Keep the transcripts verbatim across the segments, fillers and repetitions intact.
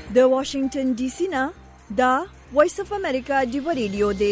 د واشنگټن ډي سي نه دا وایس اف امریکا ډیو ریډیو دی.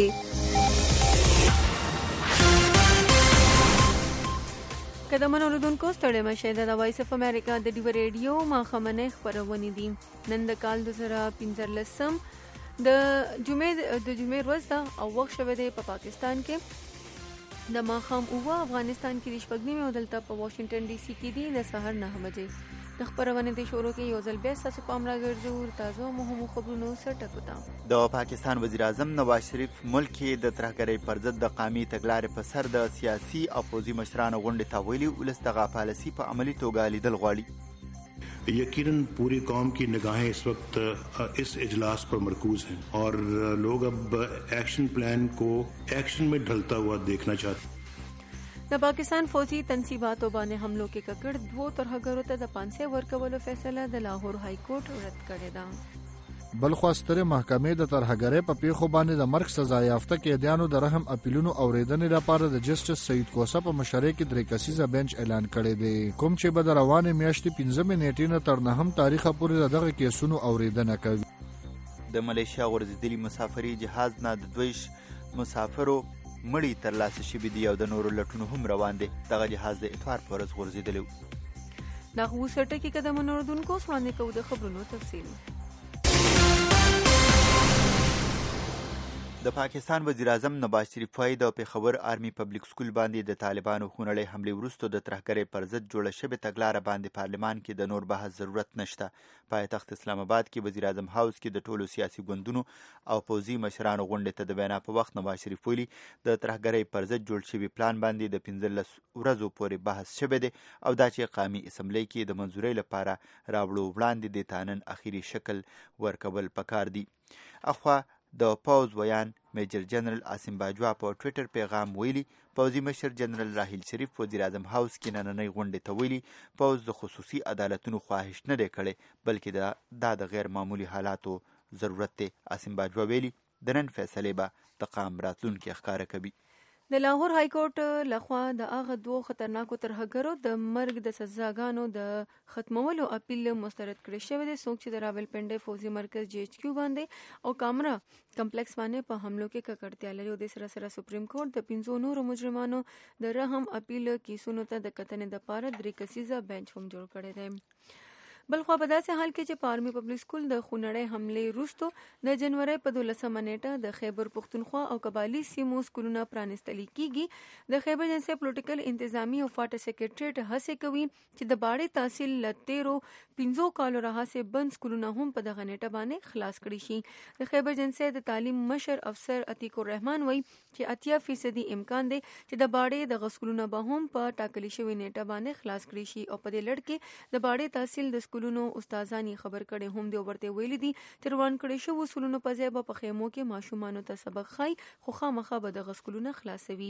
قدمن اوردونکو ستړي مشه د وایس اف امریکا د ډیو ریډیو ماخمنه خبرونه دي. نن د کال د زره پنځلسم د جمعې د جمعې ورځ ده او وخت شوه دی په پاکستان کې د ماخام اوه، افغانستان کې د شپږ نیمې او دلته په واشنگټن ډي سي کې دي د سحر نه بجې. د خبرونه د شروع کې یو ځل بیا تاسو پام راګرځو تازه مهمو خبرونو سره ټکوتا. د پاکستان وزیر اعظم نواز شریف ملک کې د ترهګرۍ پر ضد د قومي تګلارې په سر د سیاسي او پوځي مشرانو غونډې ته ویلي ولس دغه پالیسي په عملي توګه لیدل غواړي. یقیناً پوری قوم کی نگاہیں اس وقت اس اجلاس پر مرکوز ہیں اور لوگ اب ایکشن پلان کو ایکشن میں ڈھلتا ہوا دیکھنا چاہتے ہیں. د پاکستان فوجي تنصیباتو باندې حملو کې ککړ دوه ترهګرو ته د پانسه ورکولو فیصله د لاهور های کورټ رد کړې ده. بلخو ستره محکمې د ترهګرۍ په پیښو باندې د مرګ سزا یافته قیدیانو د رحم اپیلونو اوریدنې لپاره د جسټس سید کوسه په مشرۍ کې درې کسیزه بنچ اعلان کړی دی، کوم چې به د روانې میاشتې پنځمې نیټې نه تر نهم تاریخه پورې دغه کیسونو اوریدنه کوي. د ملیشیا غورځېدلي مسافري جهاز نه د دویش مسافرو مړی ترلاسه شوي دي او د نورو لټونو هم روان دي. دغه جهاز د اتوار په ورځ غورځېدلی و. دا خو اوس ټکي قدمونه اردونکو وړاندې کوو د خبرونو تفصیل. د پاکستان وزیر اعظم نواز شریف وايي د پېښور آرمي پبلک سکول باندې د طالبانو خونړۍ حملې وروسته د ترهګرۍ پر ضد جوړه شوې تګلاره باندې پارلمان کې د نور بحث ضرورت نشته. پایتخت اسلام آباد کې وزیر اعظم هاوس کې د ټولو سیاسي ګوندونو او پوځي مشرانو غونډې ته د وینا په وخت نواز شریف ویلي د ترهګرۍ پر ضد جوړ شوي پلان باندې د پنځلس ورځو پورې بحث شوی دی او دا چې قومي اسمبلی کې د منظورۍ لپاره راوړو وړاندې د تانن اخیری شکل ورکول پکار دي. اخوا د پوز ویان میجر جنرال عاصم باجوا په ټویټر پیغام ویلي پوځي مشر جنرال راحیل شریف وزیر اعظم هاوس کې نننۍ غونډې ته ویلي پوز د خصوصي عدالتونو خواهش نه دی کړی بلکې دا د غیر معمولي حالاتو ضرورت دی. عاصم باجوا ویلي د نن فیصلې به د قام راتلونکي ښکاره کوي. د لاهور های کورټ لخوا د هغه دوه خطرناکو ترهګرو د مرګ د سزاګانو د ختمولو اپیل مسترد کړی شوی دی، څوک چې د راولپنډۍ فوجي مرکز جی ایچ کیو باندې او کامرا کمپلیکس باندې په حملو کې ککړتیا لري او د سره سره سپریم کورټ د پنځو نورو مجرمانو د رحم اپیل کیسونو ته د کتنې دپاره درې کسیزه بنچ هم جوړ کړی دی. بلخوا په داسې حال کې چې په آرمي پبلک سکول د خونړۍ حملې وروسته د جنورۍ په دولسمه نیټه د خیبر پښتونخوا او قبایلي سیمو سکولونه پرانستلي کیږي. د خیبر جنسي پولیټیکل انتظامی او فاټا سیکریټریټ هڅې کوي چې د باړې تحصیل له تیرو پنځو کالو راهیسې بند سکولونه هم په دغه نیټه باندې خلاص کړي شي. د خیبر جنسي د تعلیم مشر افسر عتیق الرحمن وایي چې اتیا فیصدي امکان دی چې د باړې دغه سکولونه به هم په ټاکلي شوې نیټه باندې خلاص کړي شي او په دې لړ کې د باړې تحصیل د سکولونو استادان خبر کړي هم دی ورته ویلي دي چې روان کړي شو وسولونو په ځای به په خیمو کې ماشومانو ته سبق خای خو خامخا به د غسکولونه خلاصوي.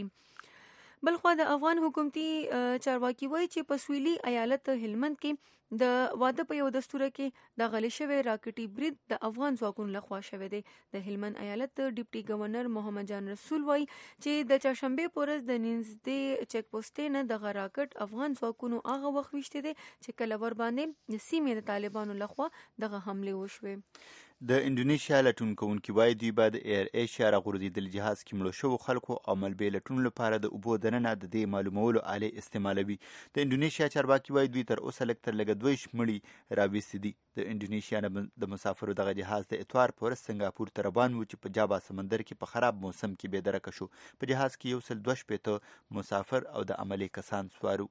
بلخوا د افغان حکومتي چارواکي وایي چې په سویلي ایالت هلمند کې د واده په یو دستوره کې د غلې شوی راکټي برید د افغان ځواکونو لخوا شوی دی. د هلمند ایالت ډیپټي گورنر محمد جان رسول وایي چې د چهارشنبه په ورځ د نږدې چک پوسټ نه د راکټ افغان ځواکونو هغه وخت وشته دي چې کله ور باندې د سیمې د طالبانو لخوا دغه حمله وشوه. د انډونیشیا لټون کوونکي وایي دوی به د ایر ایشیا راغورځېدلي جهاز کې مړو شوو خلکو او ملبې لټون لپاره د اوبو دننه د دې معلومولو آلې استعمالوي. د انډونیشیا چارواکي وایي دوی تر اوسه لږ تر لږه دوه مړي راویستي دي. د انډونیشیا د مسافرو دغه جهاز د اتوار په ورځ سنګاپور ته روان و چې په جاوا سمندر کې په خراب موسم کې بې درکه شو. په جهاز کې یو سل دوه شپېته مسافر او د عملي کسان سوارو.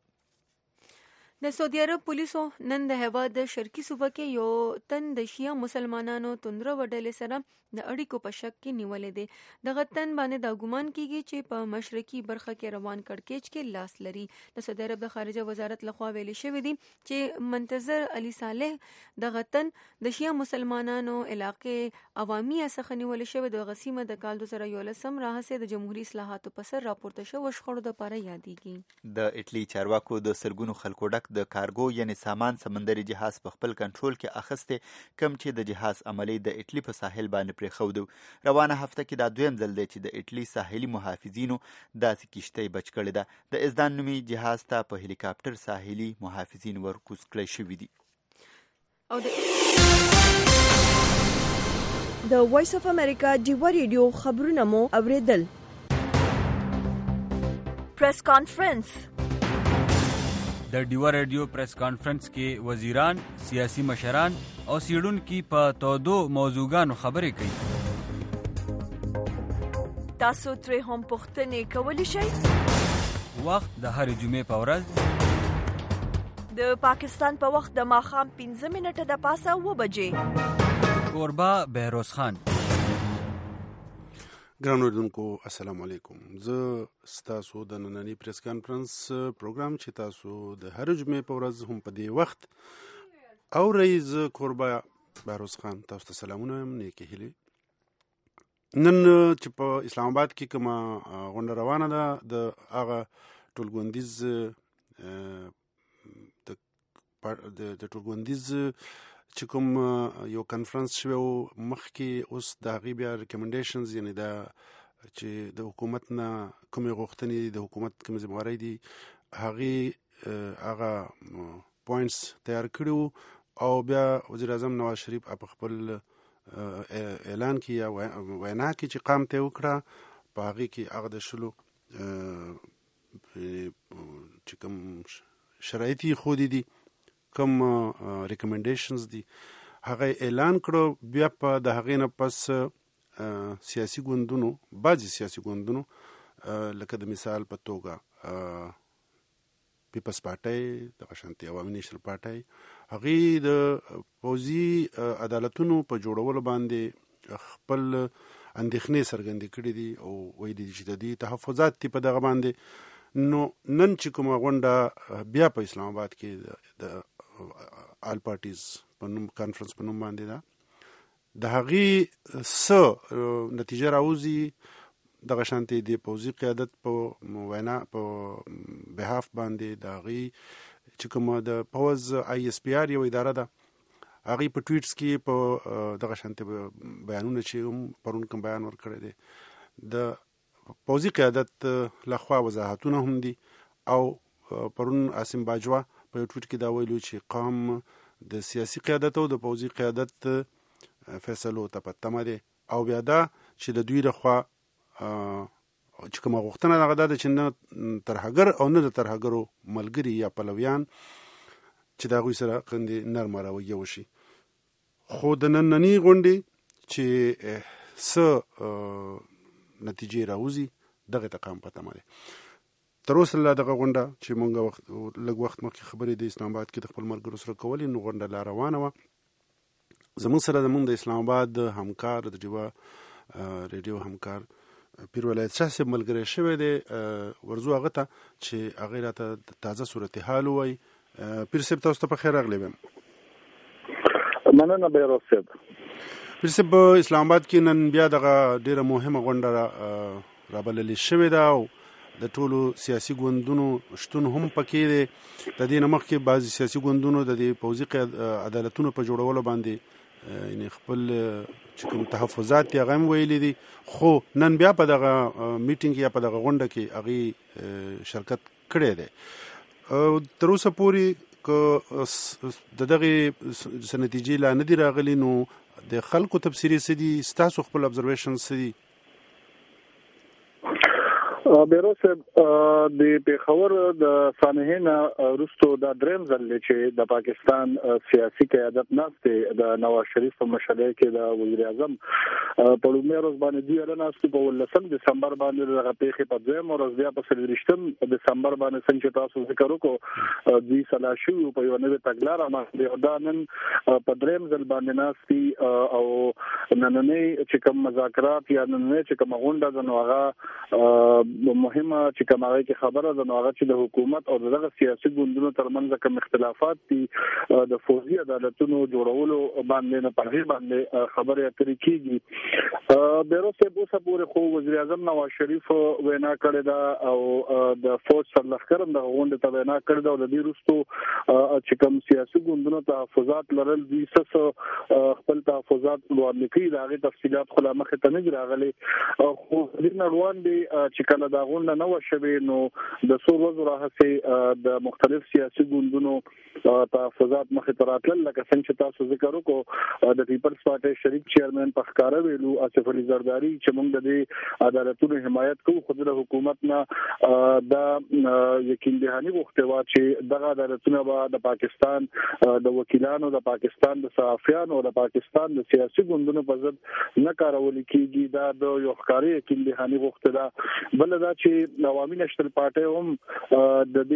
د سعودي عرب پولیسو نن د هیواد د شرقي صوبه کې یو تن د شیعه مسلمانانو توندره وډلې سره د اړیکو په شک کې نیولې دی. دغه تن باندې دا ګومان کیږي چې په مشرقي برخه کې روان کړکېچ کې لاس لري. د سعودي عرب د خارجه وزارت لخوا ویل شوی دی چې منتظر علي صالح دغه تن د شیعه مسلمانانو علاقې عوامي څخه نیول شوی د غسیمه د کال دوه زره یولسم راهیسې د جمهوریت اصلاحاتو په سر راپورته شوی شخړو لپاره یادېږي. د اټلی چارواکو د سرګونو خلکو ډک د کارګو یعنی سامان سمندري جهاز په خپل کنټرول کې اخیسته کم چې د جهاز عملی د اټلی په ساحل باندې پرېښودو. روانه هفته کې دا دویم ځل دی چې د اټلی ساحلي محافظینو داسې کشتۍ بچ کړې ده. د ازدان نومي جهاز ته په هلیکاپټر ساحلي محافظین ورکوز کړی شوي دي. او د د وایس اف امریکا ډیوا ریډیو خبرونه مو اوریدل. پریس کانفرنس. د ډیوا ریډیو پریس کانفرنس کې وزیران، سیاسي مشران او سیړونکي په تودو موضوعګانو خبرې کوي. تاسو ترې هم پوښتنې کولی شئ. وخت د هرې جمعې په ورځ د پاکستان په وخت د ماښام پنځه منټه د پاسه اوه بجې. کوربه بهروز خان. ګران اوریدونکو السلام علیکم. زه ستاسو د نننۍ پریس کانفرنس پروګرام چې تاسو د هر جمعې په ورځ هم په دې وخت اورئ، زه کوربه بهروز خان تاسو ته سلامونه وایم، نیکې هیلې. نن چې په اسلام آباد کې کومه غونډه روانه ده د هغه ټولګوندیز د ټولګوندیز چې کوم یو کنفرنس شوی و مخکې، اوس د هغې بیا ریکمنډیشنز، یعنی دا چې د حکومت نه کومې غوښتنې د حکومت کومې ذمهوارۍ دي هغې هغه پوینټس تیار کړي وو، او بیا وزیر اعظم نواز شریف په خپل اعلان کې یا وینا کې چې قام ته وکړه، په هغې کې هغه د شلو چې کوم شرایط یې ښودي دي، کوم ریکمنډیشنز دي هغه اعلان کړو. بیا په د هغې نه پس سیاسي ګوندونو، بعضې سیاسي ګوندونو لکه د مثال په توګه پیپلز پارټۍ، دغه شانتې عوامي نیشنل پارټۍ، هغې د پوځي عدالتونو په جوړولو باندې خپل اندېښنې څرګندې کړي دي او ویلي دي چې د دې تحفظات دي په دغه باندې. نو نن چې کومه غونډه بیا په اسلام آباد کې د آل پارټیز په نوم کانفرنس په نوم باندې ده، د هغې څه نتیجه راوځي دغه شانتې د پوځي قیادت په وینا په بحاف باندې د هغې چې کومه د پوځ آی اس پی آر یو اداره ده، هغې په ټویټس کې په دغه شانتې بیانونه چې هم پرون کوم بیان ورکړی دی د پوځي قیادت لخوا وضاحتونه هم دي. او پرون عاصم باجوا په یو ټویټ کې دا ویلو چې قام د سیاسي قیادت او د پوځي قیادت فیصلو ته په تمه دی، او بیا دا چې د دوی لخوا چې کومه غوښتنه هغه دا ده چې نه ترهګر او نه د ترهګرو ملګري یا پلویان چې د هغوی سره قندې نرمه رویه وشي. خو د نننۍ غونډې چې څه نتیجې راوځي دغه ته قام په تمه دی. تر اوسه لا دغه غونډه چې مونږ وخت لږ وخت مخکې خبرې د اسلام آباد کې د خپل ملګرو سره کولې، نو غونډه لا روانه وه. زموږ سره زموږ د اسلام آباد همکار د ډیوا ریډیو همکار پیر ولایت شاه صاحب ملګری شوی دی، ورځو هغه ته چې هغې راته تازه صورتحال ووایي. پیر صاحب تاسو ته په خیر راغلی ویم. مننه بهروز صاحب. پیر صاحب اسلام آباد کې نن بیا دغه ډېره مهمه غونډه رابللې شوې ده او د ټولو سیاسي ګوندونو شتون هم پکې دی. د دې نه مخکې بعضې سیاسي ګوندونو د دې پوځي عدالتونو په جوړولو باندې یعنې خپل چې کوم تحفظات دي هغه هم ویلي دي، خو نن بیا په دغه میټینګ یا په دغه غونډه کې هغې شرکت کړی دی. تر اوسه پورې که د دغې څه نتیجې لا نه دي راغلي، نو د خلکو تبصرې څه دي، ستاسو خپل ابزرویشن څه دي؟ بهروز صاحب، د پېښور د سانحې نه وروستو دا درېیم ځل دی چې د پاکستان سیاسي قیادت ناست دی د نواز شریف په مشرۍ کې د وزیر اعظم په لومړۍ ورځ باندې دوی هله ناست دي. په اوولسم دسمبر باندې دغه پېښې په دویم ورځ بیا په څلېرویشتم دسمبر باندې څنګه چې تاسو ذکر وکړو دوی سلا شوي وو په یوه نوې تګلاره باندې، او دا نن په درېیم ځل باندې ناست دي. او نننۍ چې کوم مذاکرات یا نننۍ چې کومه غونډه ده نو هغه مهمه چې کوم هغه کې خبره ده نو هغه چې د حکومت او دغه سیاسي ګوندونو ترمنځ کوم اختلافات دي د فوجي عدالتونو جوړولو باندې نه په هغې باندې خبرې اترې کېږي. بهروز صاحب اوسه پورې خو وزیر اعظم نواز شریف وینا کړې ده او د فوج سرلښکر هم دغه غونډې ته وینا کړې ده، او د دې وروستو چې کوم سیاسي ګوندونو تحفظات لرل دوی څه خپل تحفظات وړاندې کوي، د هغې تفصیلات خو لا مخې ته نه دي راغلي. خو دې نه وړاندې چې کله کله دا غونډه نه وشوي نو د څو ورځې راهیسې د مختلف سیاسي ګوندونو تحفظات مخې ته راتلل لکه څنګه چې تاسو ذکر وکړو د پیپلز پارټي شریک چیرمن په ښکاره ویلو آصف علي زرداری چې موږ د دې عدالتونو حمایت کوو خو د حکومت نه دا یقین دهاني غوښتوا چې دغه عدالتونه به د پاکستان د وکیلانو د پاکستان د صحافیانو او د پاکستان د سیاسي ګوندونو په ضد نه کارول کیږي دا د یو ښکاري یقین دهاني غوښتنه بل دا چې عوامي نشتل پارټي هم د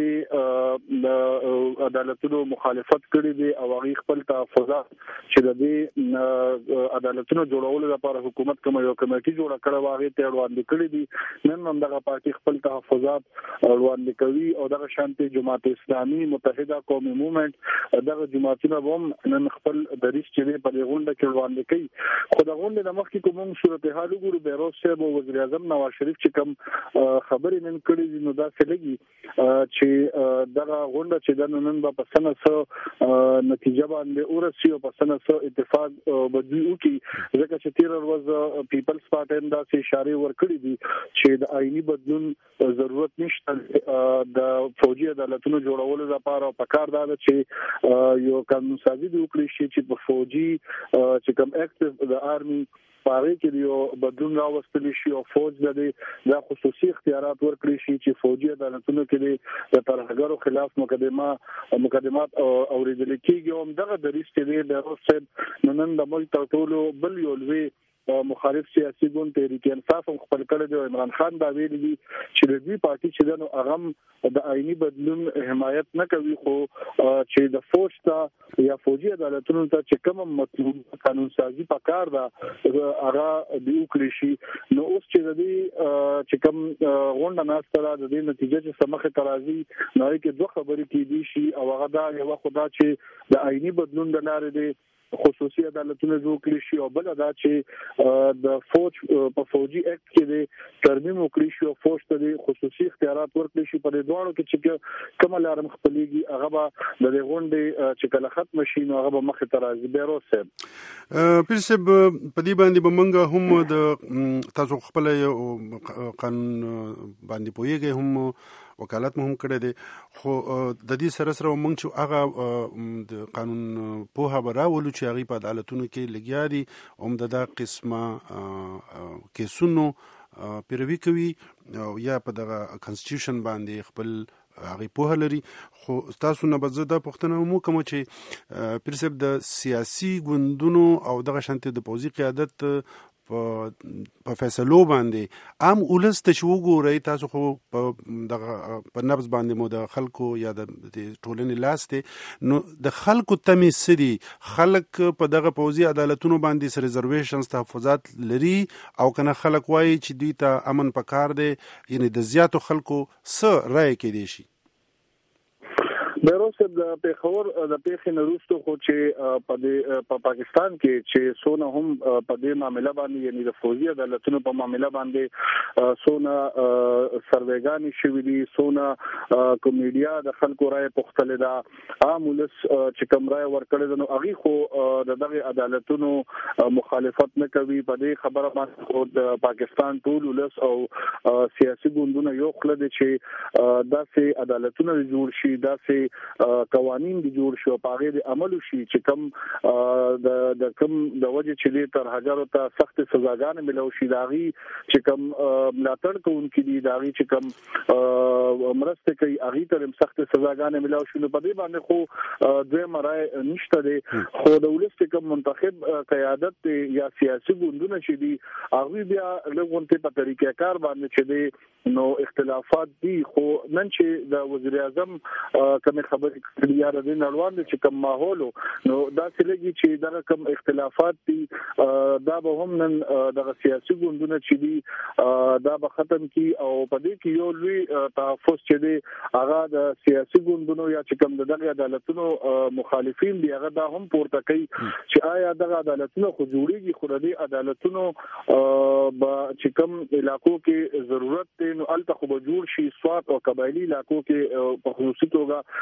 دې عدالتونو مخالفت کړی دی او هغه خپل تحفظات چې د دې عدالتونو جوړولو لپاره حکومت کوم یو کمیټي جوړه کړې و هغه ته وړاندې کړی دي نن هم دغه پارټي خپل تحفظات وړاندې کوي او دغه شانتي جماعت اسلامي متحده قومي موومېنټ دغه جماعتونه هم نن خپل دریس چې په غونډه کې وړاندې کوي خو د غونډې د مخکې کوم صورتحال وګورو بیروز صاحب او وزیر اعظم نواز شریف چې کوم خبرې نن کړې دي نو دا څه لګي چې دغه غونډه چې د نن په پسنه سره نتیجه باندې ورسي او پسنه سره اتفاق بدوي وکي ځکه چې تیر ورځ پیپلز پارټي دا څه اشاره ورکړې دي چې د آئینی بدلون ضرورت نشته د فوجي عدالتونو جوړولو لپاره په کار دا چې یو قانون سازي دی وکړي چې په فوجي چې کوم اکټ د آرمي پاره کې یو بدلون راوستل شي او فوج د خصوصي اختیارات ورکړي شي چې فوجي عدالتونو کې د ترهګرو خلاف مقدمه مقدمات اوریدل کیږي او دغه دریس کې د روسي نن د ملک ټولو بل یو لوی مخالف سیاسي ګوند تحریک انصاف هم خپل کړی دی عمران خان دا ویلي دي چې د دې پارټي چې دنو هغه د آئینی بدلون حمایت نه کوي خو چې د فوج ته یا فوجي عدالتونو ته چې کوم مطلوب قانون سازي پکار دا هغه دی وکړي شي نو اوس چې د دې چې کوم غونډه ناستره د دې نتیجه چې سمخه ترازی نه کې دوه خبرې کېدي شي او هغه دا یو خدا چې د آئینی بدلون د لارې دی خصوصي عدالتونه جوړ کړی شي او بل دا چې د فوج په فوجي اکټ کې د ترمیم وکړي شي او فوج ته د خصوصي اختیارات ورکړي شي په دې دوه کې چې کوم لارم خپلېږي هغه به د غونډې چې کله ختم شي نو هغه به مخې ته راځي بیروز صاحب پیر صاحب په دې باندې به موږ هم د تاسو خپل قانون باندې پوهیږئ هم وکالت مهم کړی دی خو د دې سره سره موږ چې هغه د قانون پوهه براولو چې هغه په عدالتونو کې لګیا دي هم د دا قسمه کیسونو پیروي کوي او یا په دغه کانسټیټیوشن باندې خپل هغه پوهه لري خو تاسو نه به زه دا پوښتنه مو کوم چې پیر صاحب د سیاسي ګوندونو او دغه شانتي د پوځي قیادت په فیصلو باندې عام ولس ته شو ګورئ تاسو خو په دغه په نبض باندې مو د خلکو یا د ټولنې لاس ته نو د خلکو تمې سدي خلک په دغه پوځي عدالتونو باندې ریزرویشنز تحفظات لري او کنه خلک وایي چې دوی ته امن پکار دی یعنی د زیاتو خلکو څه رائے کې دي شي بیروز د پیښور د پیښې نروستو خو چې په په پاکستان کې چې سونه هم په دې معاملې باندې یعنی د فوجي عدالتونو په معاملې باندې سونه سروېګانی شوې دي سونه کومیډیا د خلکو رائے پختل دا عام ولس چې کوم رائے ورکړل نو هغه خو د دغه عدالتونو مخالفت نه کوي په دې خبره باندې خو د پاکستان ټول ولس او سیاسي ګوندونه یو خل دي چې داسې عدالتونه جوړ شي داسې قوانين دي جوړ شو پاره د عمل شي چې کم د د کم د وجه چې تر هزارو ته سخت سزاګان ملو شي داغي چې کم ملاتړ کوونکي دي داغي چې کم مرسته کوي اغي تر سخت سزاګان ملو شي نو په دې باندې خو دوی مرای نشته دي خو د ولست کم منتخب قیادت یا سیاسي ګوندونه چې دي اغي بیا لغونته په طریقې کار باندې چې دي نو اختلافات دي خو نن چې د وزیر اعظم کوم خبرې کړي یا د نړیوال چې کوم ماحول نو دا څه لګي چې دا کوم اختلافات دي دا به هم نن د سیاسي ګوندونو چې دي دا به ختم کی او په دې کې یو لوی تحفظ چې دي هغه د سیاسي ګوندونو یا چې کوم دغه عدالتونو مخالفین دي هغه دا هم پورته کوي چې آیا دغه عدالتونو خو جوړیږي خو د عدالتونو به چې کوم علاقو کې ضرورت دی نو الته خو به جوړ شي سوات او قبایلی علاقو کې په خصوصي توګه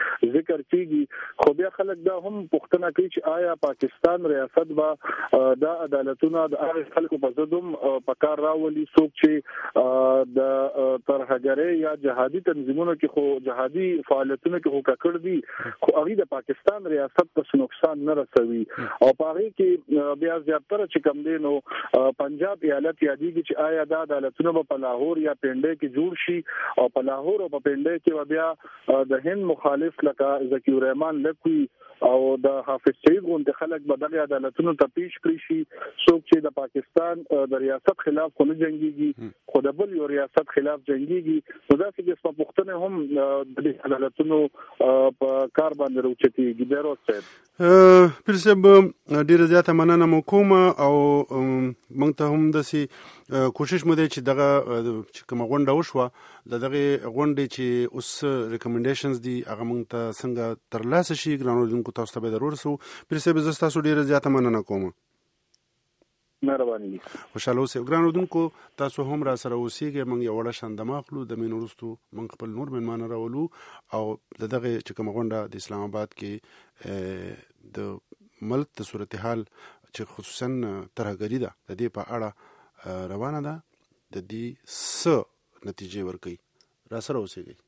ذکر کیږي خو بیا خلک دا هم پوښتنه کوي چې آیا پاکستان ریاست با دا عدالتونه د خلکو په ضدم په کار راولي څوک چې د ترهګرۍ یا جهادي تنظیمونو کې خو جهادي فعالیتونو کې هو کړ دي خو هغه د پاکستان ریاست ته نقصان نه رسوي او په هغه کې بیا زیاتره چې کم دي نو پنجاب ایالت یادېږي چې آیا دا عدالتونه په لاهور یا پنډه کې جوړ شي او په لاهور او په پنډه کې بیا د هند مخالف لکه ذکی الرحمن لکوي او د حافظ سعید غونډه خلک به دغه عدالتونو ته پیش کړی شي څوک چې د پاکستان د ریاست خلاف خو نه جنگيږي خو د بل یو ریاست خلاف جنگيږي نو دا چې په پښتنه هم د عدالتونو په کار باندې راوچتيږي ډیرو څه پرسب ډیره زیاته مننه مو کوم او موږ ته هم دسي کوشش مو دی چې دغه چې کوم غونډه وشوه د دغه غونډې چې اوس ریکمنډیشنز دي هغه موږ ته څنګه ترلاسه شي ګرانو کو تاسو ته به ضرور سو پرسب زستا سو ډیره زیاته مننه کوم مهرباني خوشاله اوسئ ګرانو دونکو تاسو هم را سره اوسئګئ موږ یو وړه شاندما خلو د مين ورستو موږ خپل نور مېلمانه راولو او دغه چې کوم غونډه د اسلام آباد کې د ملک د صورتحال چې خصوصا ترهګری ده د دې په اړه روانه ده د دې س نتیجې ورکړي را سره اوسئ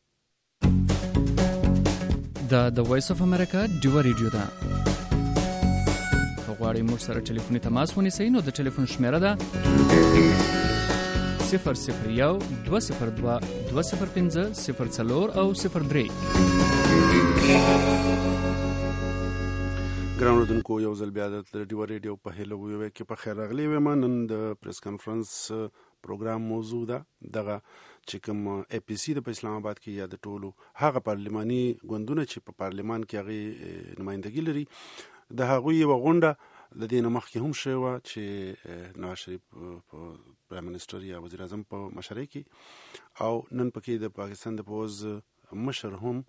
دا د وایس اف امریکا ډیو ریډیو ده غواړئ موږ سره ټلیفوني تماس ونیسئ نو د ټلیفون شمیره ده صفر صفر یو دوه صفر دوه دوه صفر پنځه صفر څلور او صفر درې ګرانو دونکو یو ځل بیا د ډیو ریډیو په هلو ویو کې په خیر راغلی ویم نن د پریس کانفرنس پروګرام موضوع ده دغه چې کوم اي پی سي د اسلام آباد کې یا د ټولو هغه پارلماني ګوندونه چې په پارلمان کې هغه نمائندګي لري د هغه یو غونډه د دې مخکې هم شوه چې نواز شریف پرایم منسٹر یا وزیر اعظم په مشرۍ کې او نن پکې د پاکستان د پوز مشر هم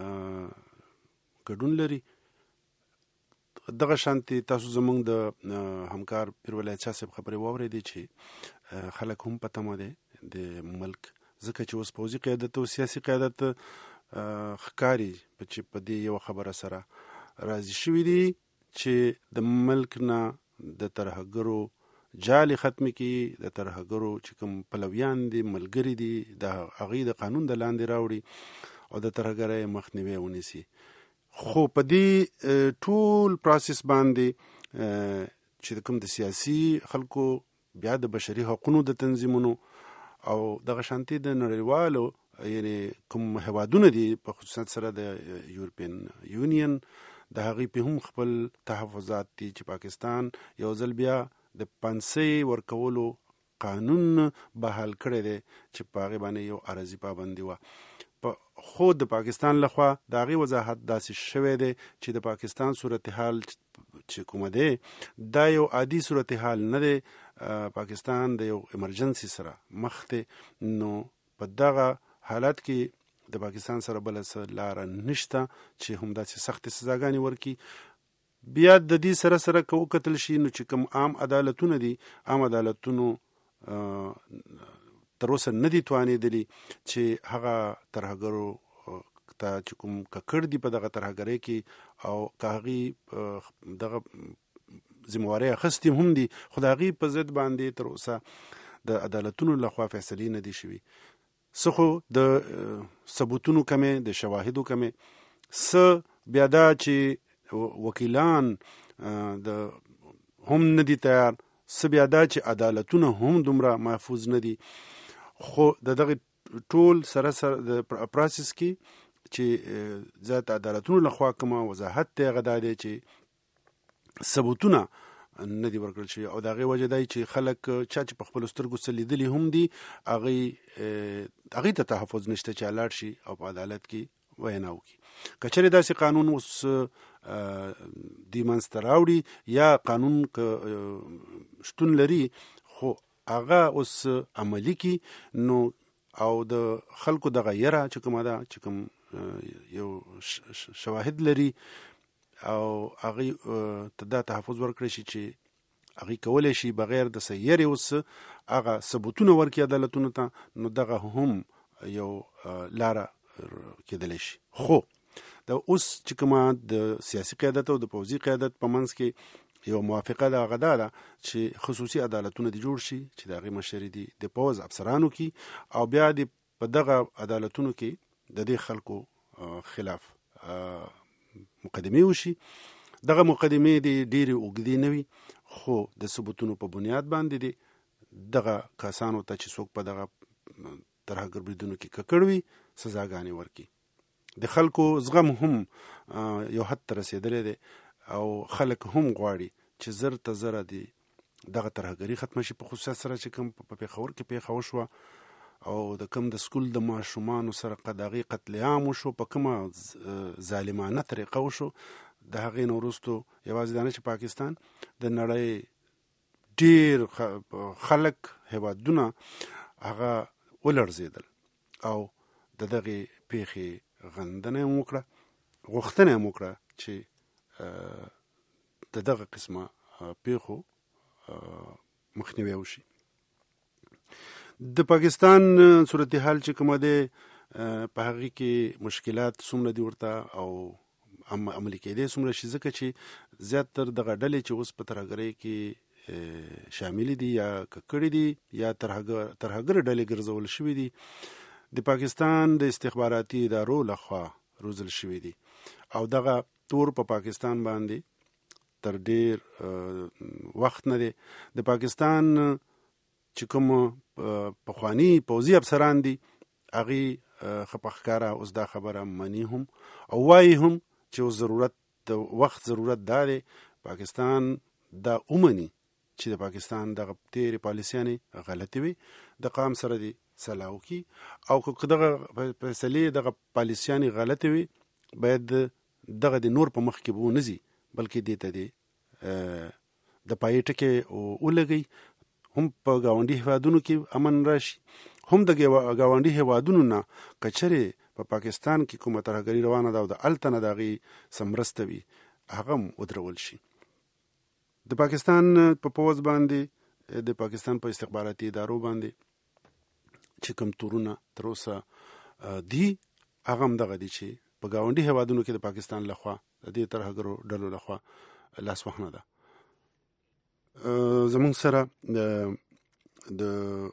ګډون لري دغه شانتي تاسو زمونږ د همکار پیرولای چا صاحب خبرې واورېدې چې خلک هم پته مو ده د ملک ځکه چې اوس پوځي قیادت او سیاسي قیادت ښکاري چې په دې یو خبره سره راضي شوي دي چې د ملک نه د ترهګرو جالي ختم کی د ترهګرو چې کوم پلویان دي ملګری دي د هغې د قانون د لاندې راوړي او د ترهګرۍ مخنیوی ونیسي خو په دې ټول پروسس باندې چې کوم د سیاسي خلکو بیا د بشري حقوقو د تنظیمونو او دغه شانتي د نړیوالو یعنی کوم هوادونه دي په خصوصیت سره د یورپین یونین د هغې په هم خپل تحفظات دي چې پاکستان یو ځل بیا د پانسۍ ورکولو قانون بحال کړی دی چې په هغې باندې یو عرضي پابندي وه خو د پاکستان لخوا د هغې وضاحت داسې شوی دی چې د پاکستان صورتحال چې کومه دی دا یو عادي صورتحال نه دی پاکستان د یو ایمرجنسي سره مخ دی نو په دغه حالت کې د پاکستان سره بل څه لاره نشته چې هم داسې سختې سزاګانې ورکړي بیا د دې سره سره که وکتل شي نو چې کوم عام عدالتونه دي عام عدالتونو تر اوسه نه دي توانېدلي چې هغه ترهګرو ته چې کوم ککړ دي په دغه ترهګرۍ کې او که هغې دغه ذمهوارۍ اخیستې هم دي خو د هغې په ضد باندې تر اوسه د عدالتونو لخوا فیصلې نه دي شوي څه خو د ثبوتونو کمې د شواهدو کمې څه بیا دا چې وکیلان د هم نه دي تیار څه بیا دا چې عدالتونه هم دومره محفوظ نه دي خو د دغه ټول سره سره د پروسس کې چې ذات عدالتونو لخوا کومه وضاحت دی هغه دا دی چې ثبوتونه نه دي ورکړل شوي او د هغې وجه دی چې خلک چا چې په خپلو سترګو څه لیدلي هم دي هغې هغې ته تحفظ نشته چې لاړ شي او په عدالت کې وینا وکړي که چېرې داسې قانون اوس دې منځته راوړي یا قانون که شتون لري خو هغه اوس عملي کی نو او د خلکو دغه یره چې کومه ده چې کوم یو شواهد لري او هغې ته دا تحفظ ورکړی شي چې هغې کولی شي بغیر د سیرې اوس هغه ثبوتونه ورکړي عدالتونو ته نو دغه هم یو لاره کېدلی شي خو د اوس چې کومه د سیاسي قیادت او د پوځي قیادت په منځ کې یو موافقه ده هغه ده چې خصوصي عدالتونه دي جوړ شي چې د هغې مشري دي د پوځ افسرانو کې او بیا د په دغه عدالتونو کې د دې خلکو خلاف مقدمې وشي. دغه مقدمې دي ډېرې اوږدې نه وي خو د ثبوتونو په بنیاد باندې دي دغه کسانو ته چې څوک په دغه ترهګر بریدونو کې ککړ وي سزاګانې ورکړي. د خلکو زغم هم یو حد ته رسېدلی دی او خلک هم غواړي چې زر ته زره دي دغه ترهګري ختمه شي، په خصوصیت سره چې کوم په پېښور کې پېښه وشوه او د کوم د سکول د ماشومانو سره د هغې قتل عام وشو په کومه ظالمانه طریقه وشو. د هغې نه وروستو یوازې دا نه چې پاکستان د نړۍ ډېر خلک هېوادونه هغه ولړزېدل او د دغې پېښې غندنه یې هم وکړه، غوښتنه یې هم وکړه چې د دغه قسمه پېښو مخنیوی وشي. د پاکستان صورتحال چې کومه دی په هغې کې مشکلات څومره دي ورته او عملي کېدی څومره شي، ځکه چې زیاتر دغه ډلې چې اوس په ترهګرۍ کې شاملې دي یا ککړې دي یا ترهګر ډلې ګرځول شوي دي د پاکستان د استخباراتي ادارو لخوا روزل شوي دي او دغه تور په پاکستان باندې تر ډېر وخت نه دی. د پاکستان چې کوم پخواني پوځي افسران دي هغې ښه په ښکاره اوس دا خبره مني هم او وایي هم چې اوس ضرورت د وخت ضرورت دا دی پاکستان دا ومني چې د پاکستان دغه تېرې پالیسیانې غلطې وي، د قام سره دي صلاح وکړي او که دغه فیصلې دغه پالیسیانې غلطې وي باید دغه د نور په مخ کې به ونه ځي بلکې دې ته دې د پایې ټکې ولګوي، هم په ګاونډي هېوادونو کې امن راشي، هم د ګاونډي هېوادونو نه که چېرې په پاکستان کې کومه ترهګري روانه ده او د هلته نه د هغې څه مرسته وي هغه هم ودرول شي. د پاکستان په پوځ باندې د پاکستان په استخباراتي ادارو باندې چې کوم تورونه تر اوسه دي هغه هم دغه دي چې په ګاونډي هېوادونو کې د پاکستان لخوا د دې ترهګرو ډلو لخوا لاسوهنه ده. زمونږ سره د د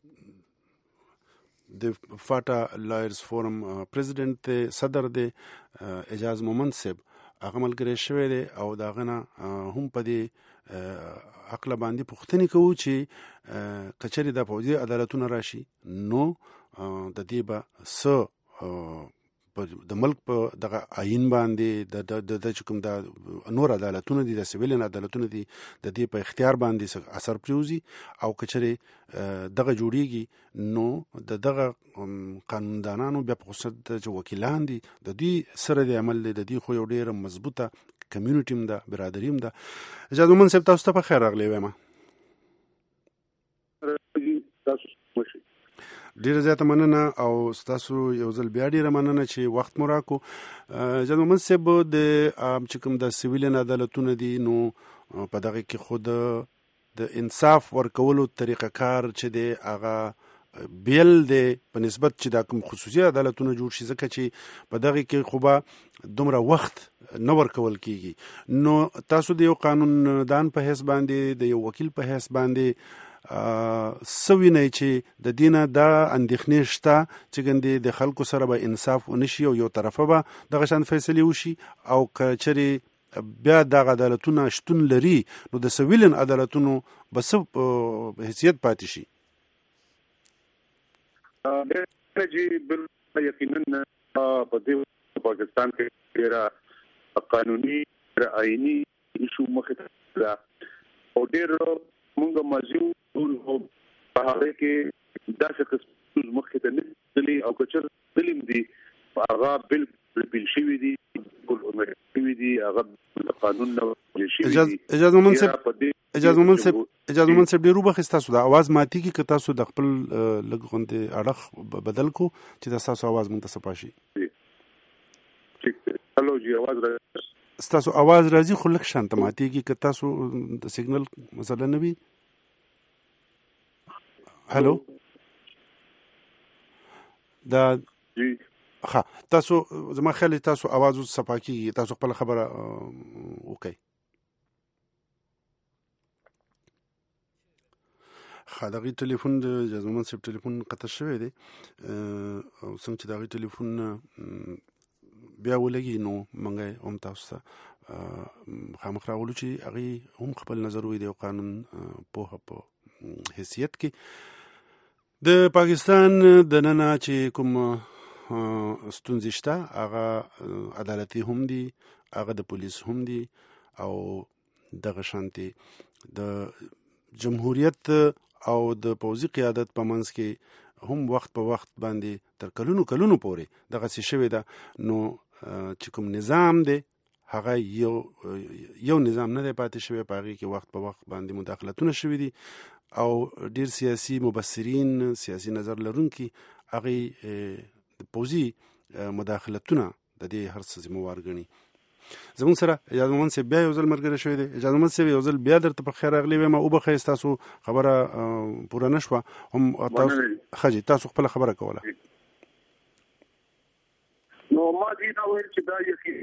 د فاټا لایرز فورم پریزیډنټ دی، صدر دی اعجاز مومند صاحب، هغه ملګری شوی دی او د هغه نه هم په دې عقله باندې پوښتنې کوو چې که چېرې دا پوځي عدالتونه راشي نو د دې به څه د ملک په دغه آیین باندې د د چې کوم د نور عدالتونه دي د سیویلین عدالتونه دي د دې په اختیار باندې اثر پرېوځي او که چېرې دغه جوړیږي نو د دغه قانوندانانو بیا په خصوصیت چې وکیلان دي د دې سره د عمل دی د دې خو یو ډېره مضبوطه کمیونټي هم ده، برادري هم ده. اجازه مومند صاحب تاسو ته په خیر راغلی وایم. ډیره زیاته مننه او ستاسو یو ځل بیا ډیره مننه چې وخت مو راکو. اجازه مومند صاحب د چې کوم د سیویلین عدالتونه دي نو په دغه کې خود د انصاف ورکولو طریقه کار چې دی هغه بیل دی په نسبت چې دا کوم خصوصي عدالتونه جوړ شي، ځکه چې په دغه کې خو به دومره وخت نه ورکول کیږي. نو تاسو د یو قانون دان په حیث باندې د یو وکیل په حیث باندې سوینه چې د دینه دا اندېښنې شته چې ګندې د خلکو سره به انصاف ونشي او یو طرفه به دغه شان فیصلې وشي او که چېرې بیا دغه عدالتونه شتون لري نو د سویلین عدالتونو به څه حیثیت پاتې شي؟ یقینا په دې پاکستان کې ډېره قانوني آئینی ایشو مخې ته ده او ډېر مونږ مزیو په هغه کې داسې قسم مخې ته نه دلی او کچر دلیم دي هغه بل بل شوي دي ټول عمر شوي دي هغه قانون نه شوي دي. اجازه مومند صاحب اجازه مومند صاحب اجازه مومند صاحب ډېر وبخښئ، ستاسو د اواز ماتې کې که تاسو د خپل لږ غوندې اړخ بدل کو چې د ستاسو اواز مونږ ته څه پاشي. هلو جی اواز راځي؟ ستاسو اواز راځي خو لږ شانته ماتېږي، که تاسو د سیګنل مسله نه وي. هلو دا ها تاسو زما خیال تاسو आवाज صفاکی تاسو خپل خبره وکي خدای ټلیفون د جزمن سپ ټلیفون قطع شوی دی او څنګه چې دا ټلیفون بیا ولګي نو منګه هم تاسو ته خامخ راولو چې هغه هم خپل نظر وي د قانون په په حیثیت کې د پاکستان د نن چې کوم ستونزې شته هغه عدالتي هم دي هغه د پولیس هم دي او دغه شانتي د جمهوریت او د پوځي قیادت په منځ کې هم وخت په وخت باندې تر کلونو کلونو پورې دغه څه شوی ده نو چې کوم نظام دی هغه یو یو نظام نه دی پاتې شوی په هغه کې وخت په وخت باندې مداخلتونه شوی دي او ډیر سیاسي مبصرین سیاسي نظر لرونکي هغه د پوځي مداخلتونه د دې هر څه ذمہوار ګڼي زمون سره اجازه مند سي بیا یو ځل مرګره شوی دی اجازه مند سي یو ځل بیا درته په خیر اغلی ما او بخې تاسو خبره پوره نشوه هم تاسو خجی تاسو خپل خبره کوله نو ما دې دا ویل چې دا یقین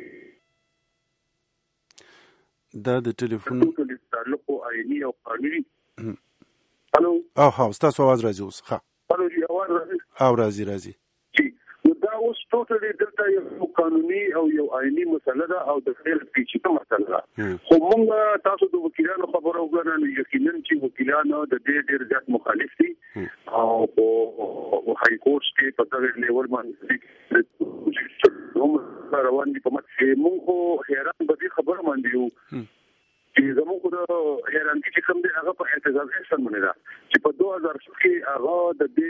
دا د ټلیفون تعلق عیني او قانوني الو او ها تاسو आवाज راځي اوس ها الو دی आवाज راځي او راځي راځي دا اوس ټوټلی دلته یو قانوني او یو عیني مسله ده او د خیر پیچیده مسله ده خو موږ تاسو د وکیلانو خبرو وګورئ یقینا چې وکیلانو د دې ډېر زیات مخالف دي او هاي کورټ کې په دغه لیول باندې هم روان دي په مڅ موږ حیران به دي خبر باندې یو چې زموږ د حیران کې کوم دی هغه په اعتراض احسان باندې ده چې په دوه هزار کې هغه د دې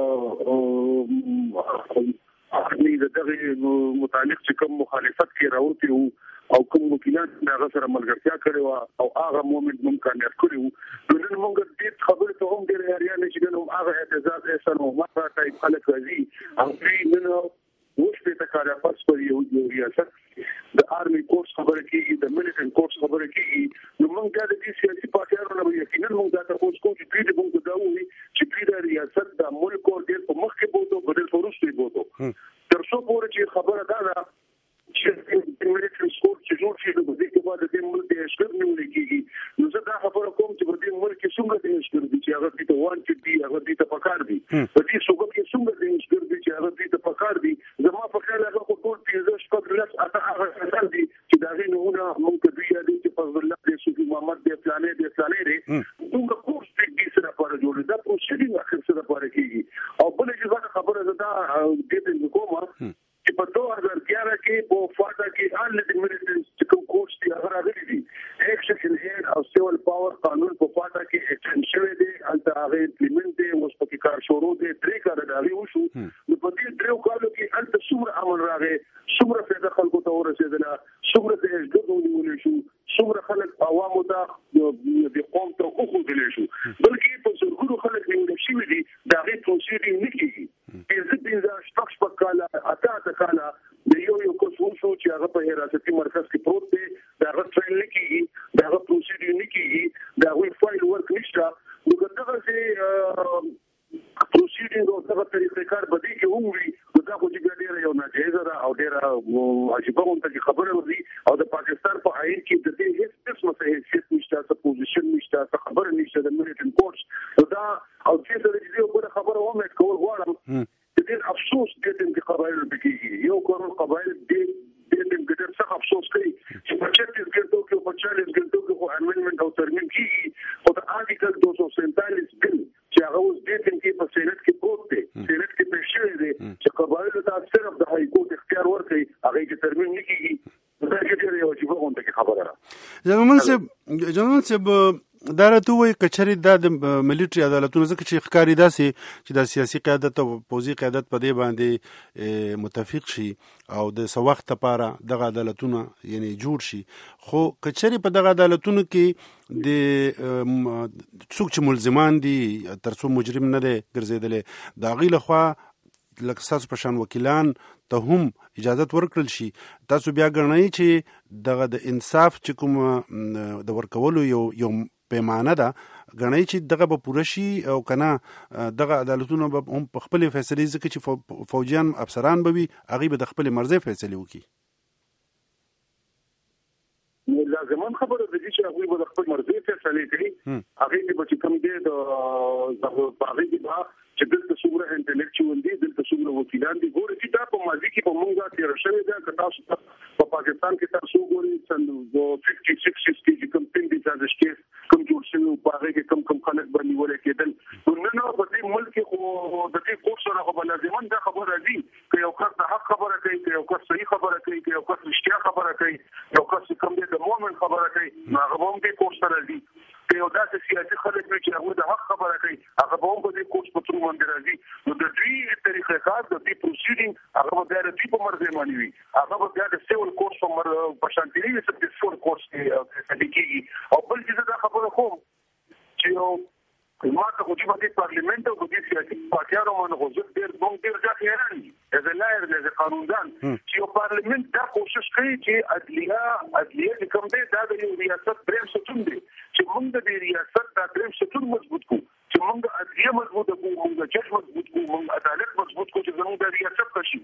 اخني د دغه متعلق چې کوم مخالفت کې راوتی او کوم وکیلان هغه سره ملګرتیا کړې و او هغه مومنت مونږ کامیاب کړو نو موږ دې خبرې ته هم ډېر حیران شي نو هغه اعتراض احسان او ما ټایپ خلک راځي او نو وښ په تکاره پس پر یو ریاست د آرمي کورس خبره کیږي د ملټري کورس خبره کیږي نو موږ دا د سیاسي پارټیانو نه یقینا موږ دا تاسو کوم چې دې موږ دا وایي چې دې ریاست د ملک او د مخ کې بوته بدل فروستي بوته تر څو پورې چې خبره دا ده چې د ملټري کورس چې جوړ شي د دې په واسطه د ملک د اشکر نیول کیږي نو زه دا خبره کوم چې د ملک څنګه د اشکر دي چې هغه د وان چې دی هغه د پکار دي په دې صوبه کې څنګه د اشکر دي چې هغه د پکار دي زما په خیال هغه ټول پیزه شپږ لس اته هغه څنګه دي چې دا غي نمونه مونږ ته دی چې فضل الله دې صوفي محمد دې پلانې دې پلانې دې څنګه کورس دې سره پر جوړه دا پروسیډینګ اخر سره پر کیږي او بل چې خبره ده دې ته کومه چې په دوه هزار ګیاره کې په فاټا کې ان د ملټري کوم کورس دی هغه راغلي دي ایکشن هیر او سیول پاور قانون په فاټا کې ایکسټنشن دی الته هغه امپلیمنٹ دی اوس په کار شروع دی درې کار دی وشو نو په دې درو کالو کې الته څومره عمل راغی څومره فائدہ خلکو ته ورسېدل څومره د اجدادو نیول شو څومره خلک عوامو ته د قوم ته خو دي شو بلکې په څلورو خلک نیول شي دي دا غي پروسیډینګ نه کیږي چې دې شپږ شپږ کاله اته اته کاله د یو یو کوڅو شو چې هغه په حراستي مرکز کې پروت دی دا غو ټرین نه کیږي دا غو پروسیډینګ نه کیږي دا غو فایل ورک نشته نو دغه چې پروسیډینګ او دغه طریقې کار بدی کې ووري دا خو چې ډېر یو ناجایز ده او ډېر عجیبه غونډه خبره وري او د پاکستان په عین کې د دې هیڅ قسمه هیڅ نشته څه پوزیشن نشته څه خبره نشته د ملټري کورس دا او چې د دې په خبره ومه کول غواړم دې افسوس دې د قبایل بکیږي یو کورو قبایل دې دې دې څه افسوس کوي چې په چټیس ګرځو کې په چالیس ګرځو کې امندمنت او ترمیم کیږي او د آرټیکل دو سو سینتالیس بل چې هغه اوس دې کې په سینټ کې پروت دی سینټ کې پېښ شوی دی چې قبایل ته صرف د هاي کورټ اختیار ورکړي هغه چې ترمیم نه کیږي دا چې یو چې په غونډه کې خبره ده جنرال صاحب جنرال صاحب دا راته وایي کچري دا د ملټري عدالتونو ځکه چې ښکاری داسې چې د سیاسي قیادت او پوځي قیادت په دې باندې متفق شي او د څه وخت لپاره دغه عدالتونه یعنی جوړ شي خو کچري په دغه عدالتونو کې د څوک چې ملزمان دي تر څو مجرم نه دی ګرځېدلی د هغوی لخوا لکه ستاسو په شان وکیلان ته هم اجازت ورکړل شي تاسو بیا ګڼئ چې دغه د انصاف چې کوم د ورکولو یو یو پیمانه ده غنۍ چې دغه به پوره شي او کنه دغه عدالتونه به هم په خپل فیصلې ځکه چې فوجیان افسران به وي هغه به د خپل مرزي فیصلې وکړي. لازمان خبره د دې چې هغه به خپل مرزي فیصلې کوي هغه به چې کوم دی د هغه دی چې دلته څومره انټلیکچوال دي دلته څومره وکیلان دي ګوري چې دا په ماضي کې په مونږه تیر شوی دا که تاسو په پاکستان کې تاسو ګوري څنګه پنځه پنځه شپږ کې کوم پین دي تاسو کې کوم جوړ شوی په هغه کې کوم کوم خلک باندې ولې کېدل نو نو په دې ملک خو د دې کورس سره خو لازمان دا خبره دي چې یو کس د حق خبره کوي چې یو کس صحیح خبره کوي چې یو کس رښتیا خبره کوي یو کس کوم دې د مومن خبره کوي هغه هم دې کورس سره دي که یو داسې سیاسي خلک وي چې هغه د حق خبره کوي هغه به هم په دې کورس په تور باندې راځي نو د دې طریقې کار د دې پروسیډینګ هغه به بیا د دې په مرزه باندې وي هغه به بیا د سیول کورس په مر په شانتي وي چې د سیول کورس کې کېږي او بل چې دا خبره کوم چې یو ما ته خو چې په پارلیمنت او د سیاسي پارټیانو باندې خو زه ډېر دوم ډېر ځکه حیران یم از لایر از قانوندان چې یو پارلیمنت دا کوشش کوي چې عدلیه عدلیه کوم دی دا د ریاست دریم ستون دی چې موږ د ریاست د دریم ستون مضبوط کو چې موږ عدلیه مضبوط کو موږ جج مضبوط کو موږ عدالت مضبوط کو چې زموږ د ریاست تشي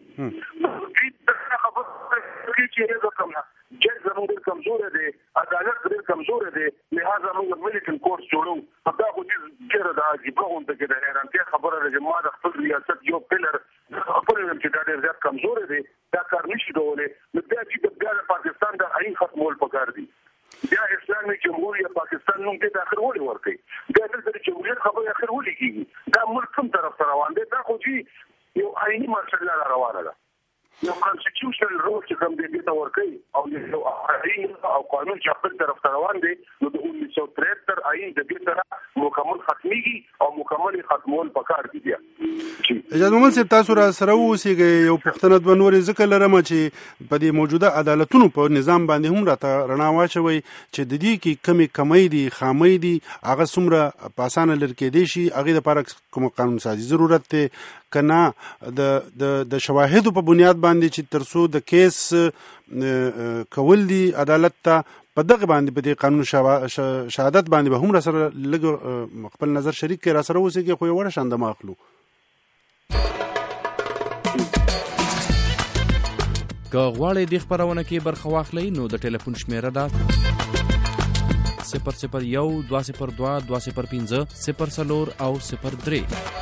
نو دا خبره کوي چې دا کومه جج زموږ کمزور دی عدالت ډېر کمزور دی لہذا موږ ملټن کورس جوړو دا خو ډېر دا عجیبه غونډه کې د حیرانتیا خبره ده چې ما د خپل ریاست یو پلر خپل چې دا ډېر زیات کمزور دی دا کار نشي کولی نو بیا چې بیا د پاکستان د آئین ختمول پکار دي بیا اسلامي جمهوریت پاکستان نوم ته د اخر ولې ورکړي بیا د جمهوریت خبره اخر ولې کیږي دا ملک کوم طرف ته روان دی دا خو چې یو آئینی مرحله روانه ده یو کانسټیټیوشنل رول چې کوم دی ته ورکړي او یو آئین او قانون چې خپل طرف ته روان دی نو د انیس سو تریهتر آئین د دې سره مکمل ختميږي او مکمل ختمول پکار دي بیا اجازه مومن صاحب تاسو را سره اوسېږئ یو پوښتنه دوه نورې ذکر لرم چې په دې موجوده عدالتونو په نظام باندې هم راته رڼا واچوي چې د دې کې کمې کمی دي خامۍ دي هغه څومره په اسانه لرې کېدی شي هغې دپاره کوم قانون سازي ضرورت دی که نه د د شواهدو په بنیاد باندې چې تر څو د کیس کول دي عدالت ته په دغه باندې په دې قانون شهادت باندې به هم را سره لږ خپل نظر شریک کړي را سره اوسېږي خو یو وړه شان دمه اخلو که غواړئ دې خپرونه کې برخه واخلئ نو د ټلیفون شمیره ده صفر صفر یو دوه صفر دوه دوه صفر پنځه صفر څلور او صفر درې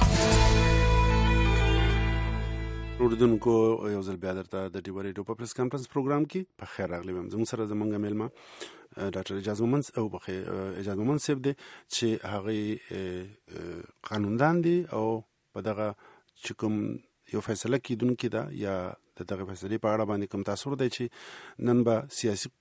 اوردونکو یو ځل بیا درته د ډیو ریډیو په پریس کانفرنس پروګرام کې په خیر راغلی وم زموږ سره زمونږ میلمه ډاکټر اجازه مومن او بخیر اجازه مومن صاحب دی چې هغه قانوندان دي او په دغه چې کوم یو فیصله کیدونکې ده یا د دغه فیصلې په اړه باندې کوم تاثر دی چې نن به سیاسي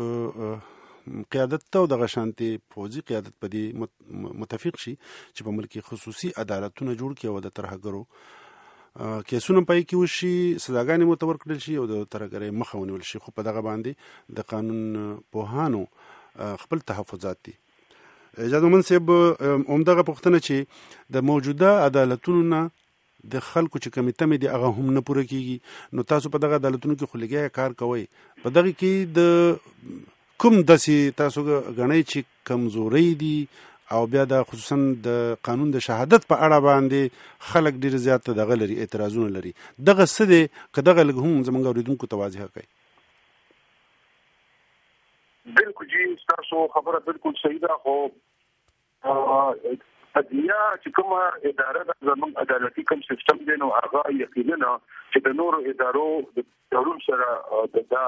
قیادت ته دغه شانتي فوجي قیادت په دې متفق شي چې په ملک خصوصي عدالتونه جوړ کړي او د ترهګرو کیسونه پای کې وشي سزاګانې متور کړل شي او د ترهګرۍ مخه ونیول شي خو په دغه باندې د قانون پوهانو خپل تحفظات دي. اجازه من صاحب عمدغه پوښتنه چې د موجوده عدالتونو نه د خلکو چې کمی تمې دي هغه هم نه پوره کیږي نو تاسو په دغه عدالتونو کې خو لګیا کار کوئ په دغه کې د کوم داسې تاسو غنئ چې کمزوري دي او بیا د خصوصا د قانون د شهادت په اړه باندې خلک ډیر زیات دغه لري اعتراضونه لري دغه څه دی که دغه لږ هم زموږ اورېدونکو ته واضحه کړئ. بالکل جی تاسو خبره بالکل صحیح ده خو عدلیه چې کومه اداره ده زموږ عدالتي کوم سیستم دی نو هغه یقینا چې د نورو ادارو د تړون سره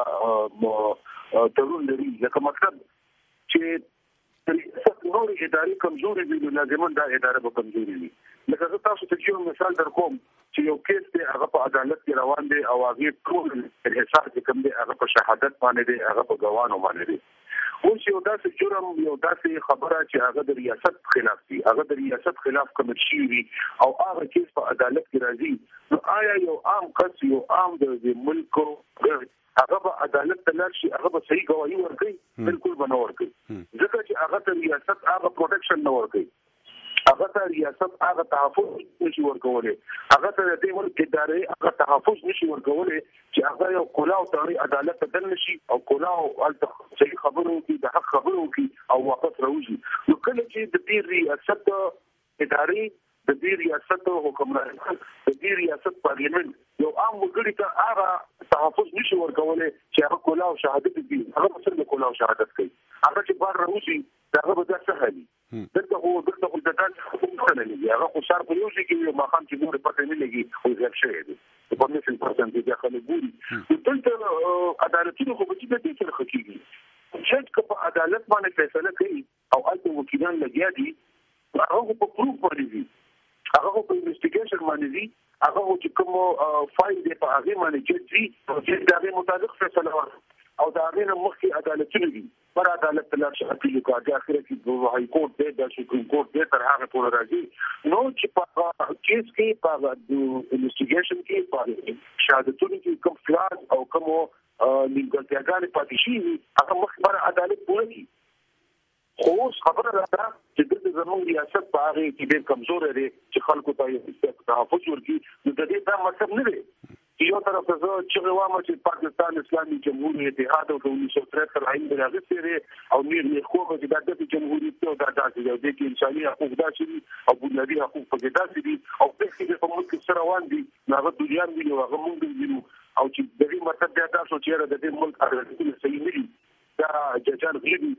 د تړون لري لکه مطلب چې نور اداري کمزوري دي نو لازمان دا اداره به کمزوري وي لکه زه تاسو ته یو مثال در کوم چې یو کیس دی هغه په عدالت کې روان دی او هغه ټول انحصار چې کوم دی هغه په شهادت باندې دی هغه په ګواهانو باندې دی اوس یو داسې جرم یو داسې خبره چې هغه د ریاست خلاف دی هغه د ریاست خلاف کوم شي وي او هغه کیس په عدالت کې راځي نو آیا یو عام کس یو عام د ملک هغه به عدالت ته لاړ شي هغه به صحیح ګواهي ورکړي بالکل به نه ورکړي ځکه چې هغه ته ریاست هغه پروټیکشن نه ورکړي هغه ته ریاست هغه تحفظ نشي ورکولای، هغه ته د دې ملک ادارې هغه تحفظ نشي ورکولای چې هغه یو کلاو تاړي عدالت ته دن نشي او کلاو الته صحیح خبرو کې د حق خبرو کې او واپس راوځي. نو کله چې د دې ریاست ادارې د دې ریاست حکمران د دې ریاست پارلیمنت یو عام وګړي ته هغه تحفظ نشي ورکولای چې هغه کلاو شهادت دي، هغه مثلا کلاو شهادت کوي، هغه چې بار راوځي هغه به څه حالي دلته هو دلته خو د داسې حکومت نه لګي، هغه خو شار په یو ځای کې یو مقام چې ګوره پته نه لګي او ځل شوی دی په پرمیشن پرسنټ کې خلک ګوري. دلته عدالتونه خو به چې د دې سره خکېږي چې که په عدالت باندې فیصله کوي او الته وکیلان لګیا دي هغه په پروف باندې دي، هغه په انویسټیګیشن باندې دي، هغه چې کوم فایل دی په هغه باندې چې چې د هغه مطابق فیصله ورکړي او دا هغه مخکې عدالتونه دي پر عدالت تلل شي اپیل کوي د اخر کې د هاي کورټ دی د سپریم کورټ دی تر هغه ټول راځي نو چې په کیس کې په انویسټیګیشن کې په شهادتونو کې کوم فلاز او کوم لیګلتیاګانې پاتې شي هغه مخکې پر عدالت پوره کی. خو خبره ده چې د زموږ ریاست په هغه کې ډېر کمزور دی چې خلکو ته تحفظ ورکړي، نو د دې دا مطلب نه دی یو طرف ته چې وایم چې پاکستان اسلامي جمهوریت اتحاد او د انیس سو تریهتر آئین راغلی دی او میر لیکوه چې د جمهوریت او د داسې د دې انساني حقوق داسې او بنیادي حقوق په داسې دي او په دې په ملک سره روان دي هغه دنیا دی او هغه مونږ دی او چې د دې مطلب دا تاسو چې د دې ملک اړتیا صحیح نه دي دا ججان غلي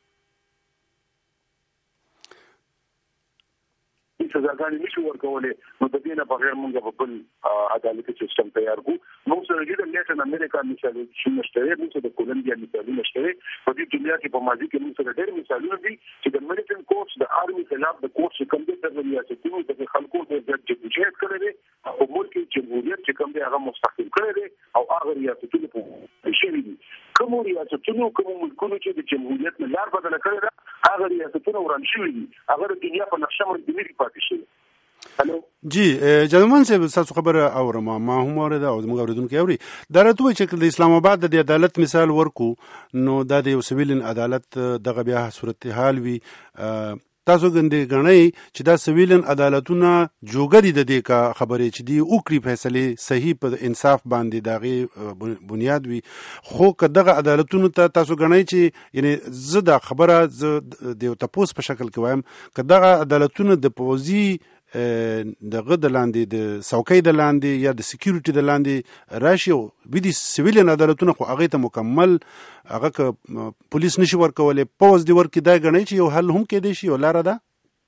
سزاګانې نشي ورکولای، نو د دې نه بغیر موږ په بل عدالتي سیستم تیار کوو. موږ سره د لیټن امریکا مثال شته، موږ د کولمبیا مثال نشته، په دې دنیا کې په ماضي کې موږ سره ډېر مثالونه دي چې د امریکن کورټس د آرمي خلاف د کورټ چې کوم د ریاستونو د خلکو د جديت کړی دی او ملک جمهوریت چې کوم دی هغه مستقیم کړی دی او هغه ریاستونو په شی دي کوم ریاستونو کوم ملکونو چې د جمهوریت نه لار بدل کړی دا هغه ریاستونو وران شوي دي، هغه د دنیا په نقشه باندې نه پاتې شي. جی جنمن صاحب تاسو خبره اورم ما هم اوریدا او موږ اوریدونکو اوري دا راته چې د اسلام آباد د عدالت مثال ورکو نو دا د سویلین عدالت دغه بیا صورتحال وی تاسو ګندې غنئ چې دا سویلین عدالتونه جوګري د دې کا خبرې چې دی او کری فیصله صحیح په انصاف باندې دغه بنیاد وي، خو کداغه عدالتونو ته تاسو غنئ چې یعنی زه دا خبره د تپوس په شکل کې وایم کداغه عدالتونه د پوزي دغه د لاندې د څوکۍ د لاندې یا د سکیورټي د لاندې راشي او بدی سیویلین عدالتونه خو هغه ته مکمل هغه ک پولیس نشي ورکولای پوز دی ورکې دا غنئ چې یو حل هم کې دی شي ولاره ده.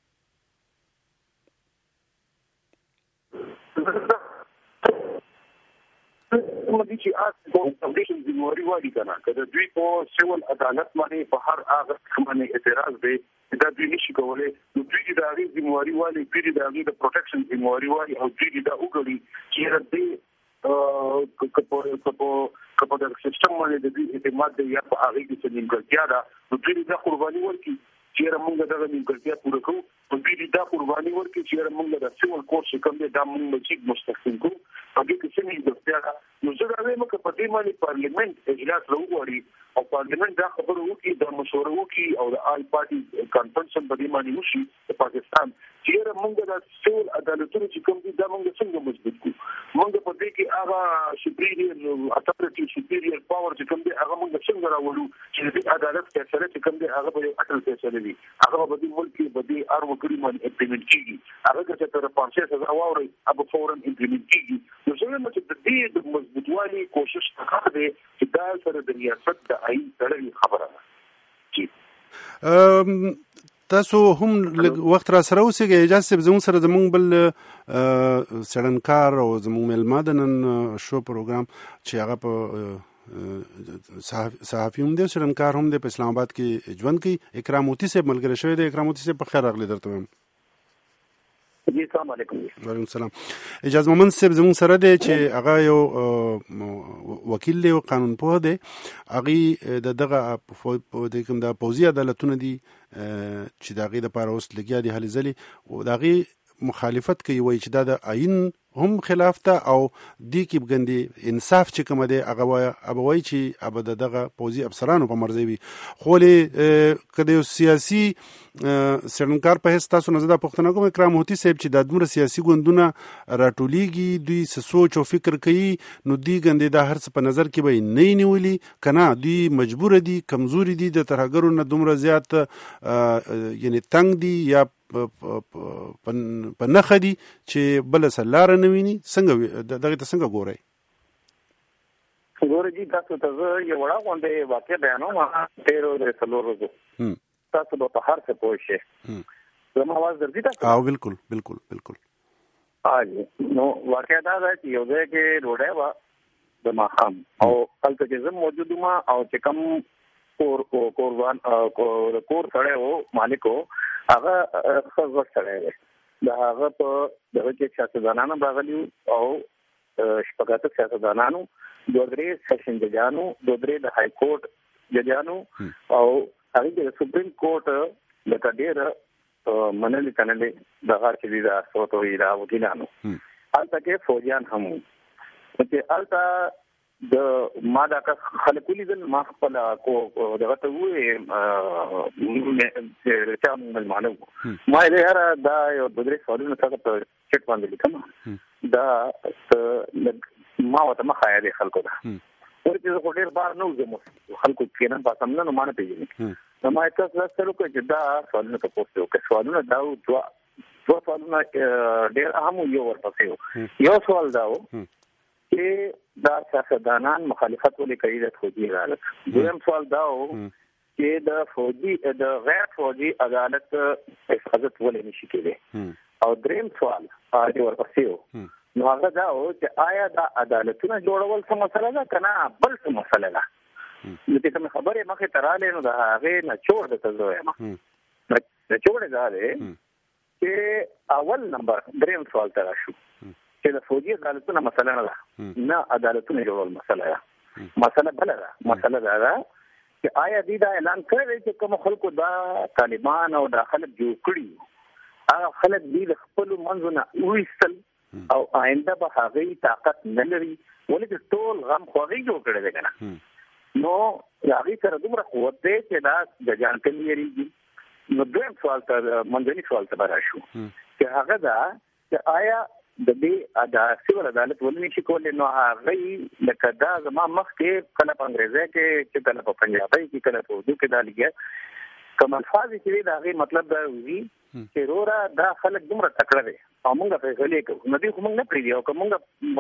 مدي چې آس فاونډیشن د موري وادي کنه کله دوی په سیول عدالت باندې په هر هغه باندې اعتراض دی دا دوی نشي کولای، نو دوی د هغه د موري وادي دوی د هغه د پروټیکشن د موري وادي او دوی د وګړي چې د ا کپو کپو د سیستم باندې د دې اعتماد دی یا په هغه کې څه نیمګړتیا ده، نو دوی د قرباني ورکړي چې موږ دغه نیمګړتیا پوره کوو، نو دوی د قرباني ورکړي چې موږ د سیول کورس کوم د موږ چې مستقیم کوو هغه کې څه نیمګړتیا. نو زه دا وایم چې په دې باندې پارلیمنت اجلاس راوړي او پارلیمنت دا خبره وکړي د مشوره وکړي او د آل پارټي کانفرنس په دې باندې وشي د پاکستان چې موږ د سیول عدالتونو چې کوم دي دا موږ څنګه مضبوط کوو، موږ په دې کې هغه سپیریئر اتھارټي سپیریئر پاور چې کوم دي هغه موږ څنګه راوړو چې د عدالت فیصله چې کوم دي هغه به اټل فیصله وي، هغه به د ملک کې به د ار وګړي باندې امپلیمنټ کیږي، هغه چې تر پنځه سزا واوري هغه فورن امپلیمنټ کیږي. نو زه وایم چې د دې د مضبوطوالي کوشش وکړه دې چې دا سره د ریاست د آئین سره خبره ده. تاسو هم وخت را سره اوسئ، اجازه زموږ سره زموږ بل سړنکار او زموږ ملمدنن شو پروګرام چې هغه په صحافي هم دی سړنکار هم دی په اسلام آباد کې ژوند کوي، اکراموتی صاحب ملګری شوی دی. اکراموتی صاحب په خیر راغلی درته وایم. السلام علیکم. وعلیکم السلام. اجازه مومن صاحب زموږ سره دی چې هغه یو وکیل دی او قانون پوه دی، هغه د دغه د کوم د پوزي عدالتونه دي چې دغه د پاره اوس لګیا دي هلي ځلي او دغه مخالفت کوي وایي چې دا د آئین هم خلاف ته او دی کې بګندې انصاف چې کوم دی هغه ابه وایي چې ابه دغه پوځي افسرانو په مرزي وي خو له کده سیاسي سرنکار په هیڅ تاسو نه زده پښتنه کوم کرام هوتی صاحب چې د دمر سیاسي ګوندونه راټولېږي دوی سوچ او فکر کوي نو دی ګندې دا هر څه په نظر کې به نه نیولي کنه دوی مجبور دي کمزوري دي د ترهګرو نه دومره زیات یعنی تنگ دي یا په نخه دي چې بل سلاره نه ویني څنګه دغه ته څنګه ګورئ ګورئ جی تاسو ته یو وړه غونډه واقع بیانوم تیرو د څلور ورځې تاسو به په هر څه پوه شئ زما आवाज درځي تاسو او بالکل بالکل بالکل اځ نو واقع دا ده چې یو ځای کې روډه وا د ماخام او هلته چې زم موجود ما او چې کوم کور کوربان کور کور سره وو مالکو هغه خزر سره دی دا هغه په دغه کې سیاستدانانو راغلي او شپږاته سیاستدانانو دوه درې سیشن ججانو دوه درې د های کورټ ججانو او هغه د سپریم کورټ د کډیر منلي کنه دغه چې دا سوتوي دا وکیلانو البته کې فوجیان هم چې البته د ماده کا خلکولي د ما خپل کو دغه ته وې چې چا مونږ مانو ما یې هر دا یو بدري سوالونه څنګه په چټ باندې لیکم دا ما وته ما خایا دي خلکو دا ورته خو ډیر بار نو زمو خلکو کې نه پاتم نه مانه پیږي نو ما تاسو سره کوم چې دا سوالونه په پوسټ وکړ سوالونه دا دوا دوا سوالونه ډیر اهم یو ورپسې یو سوال داو چې دا سیاستدانان مخالفت ولې کوي د فوجي عدالت دویم سوال دا و چې د فوجي د غیر فوجي عدالت حفاظت ولې نشي کېدی او دریم سوال چې ورپسې نو هغه دا و چې آیا دا عدالتونه جوړول څه مسله ده کنه بل څه مسله ده نو چې کوم خبره مخه تراله نو دا هغه نه چور د تزویم نه چور دا ده چې اول نمبر دریم سوال تر شو چې د فوجي عدالتونو مسله نه ده نه عدالتونو جوړول مسله ده مسله بل ده مسله ده چې آیا دې دا اعلان کړی چې کوم خلکو دا طالبان او دا خلک جوړ کړي هغه خلک دې خپل منځونه وېستل او آینده به هغه طاقت نه لري ولې ټول غم خوږی جوړ کړی دی کنه نو هغه سره دومره قوت دی چې دا د ځان کې لري نو دویم سوال ته منځنی سوال ته راشو چې هغه دا چې آیا د دې د سیول عدالت ولني شي کولای نو هغه لکه دا زما مخ کې کله په انګریزي کې چې کله په پنجابي کې کله په اردو کې دا لګي کوم الفاظ چې دا غي مطلب دا وي چې رورا دا خلک دومره تکړه دي او موږ په فیصله کوو نو دې کوم نه پریدي او کومه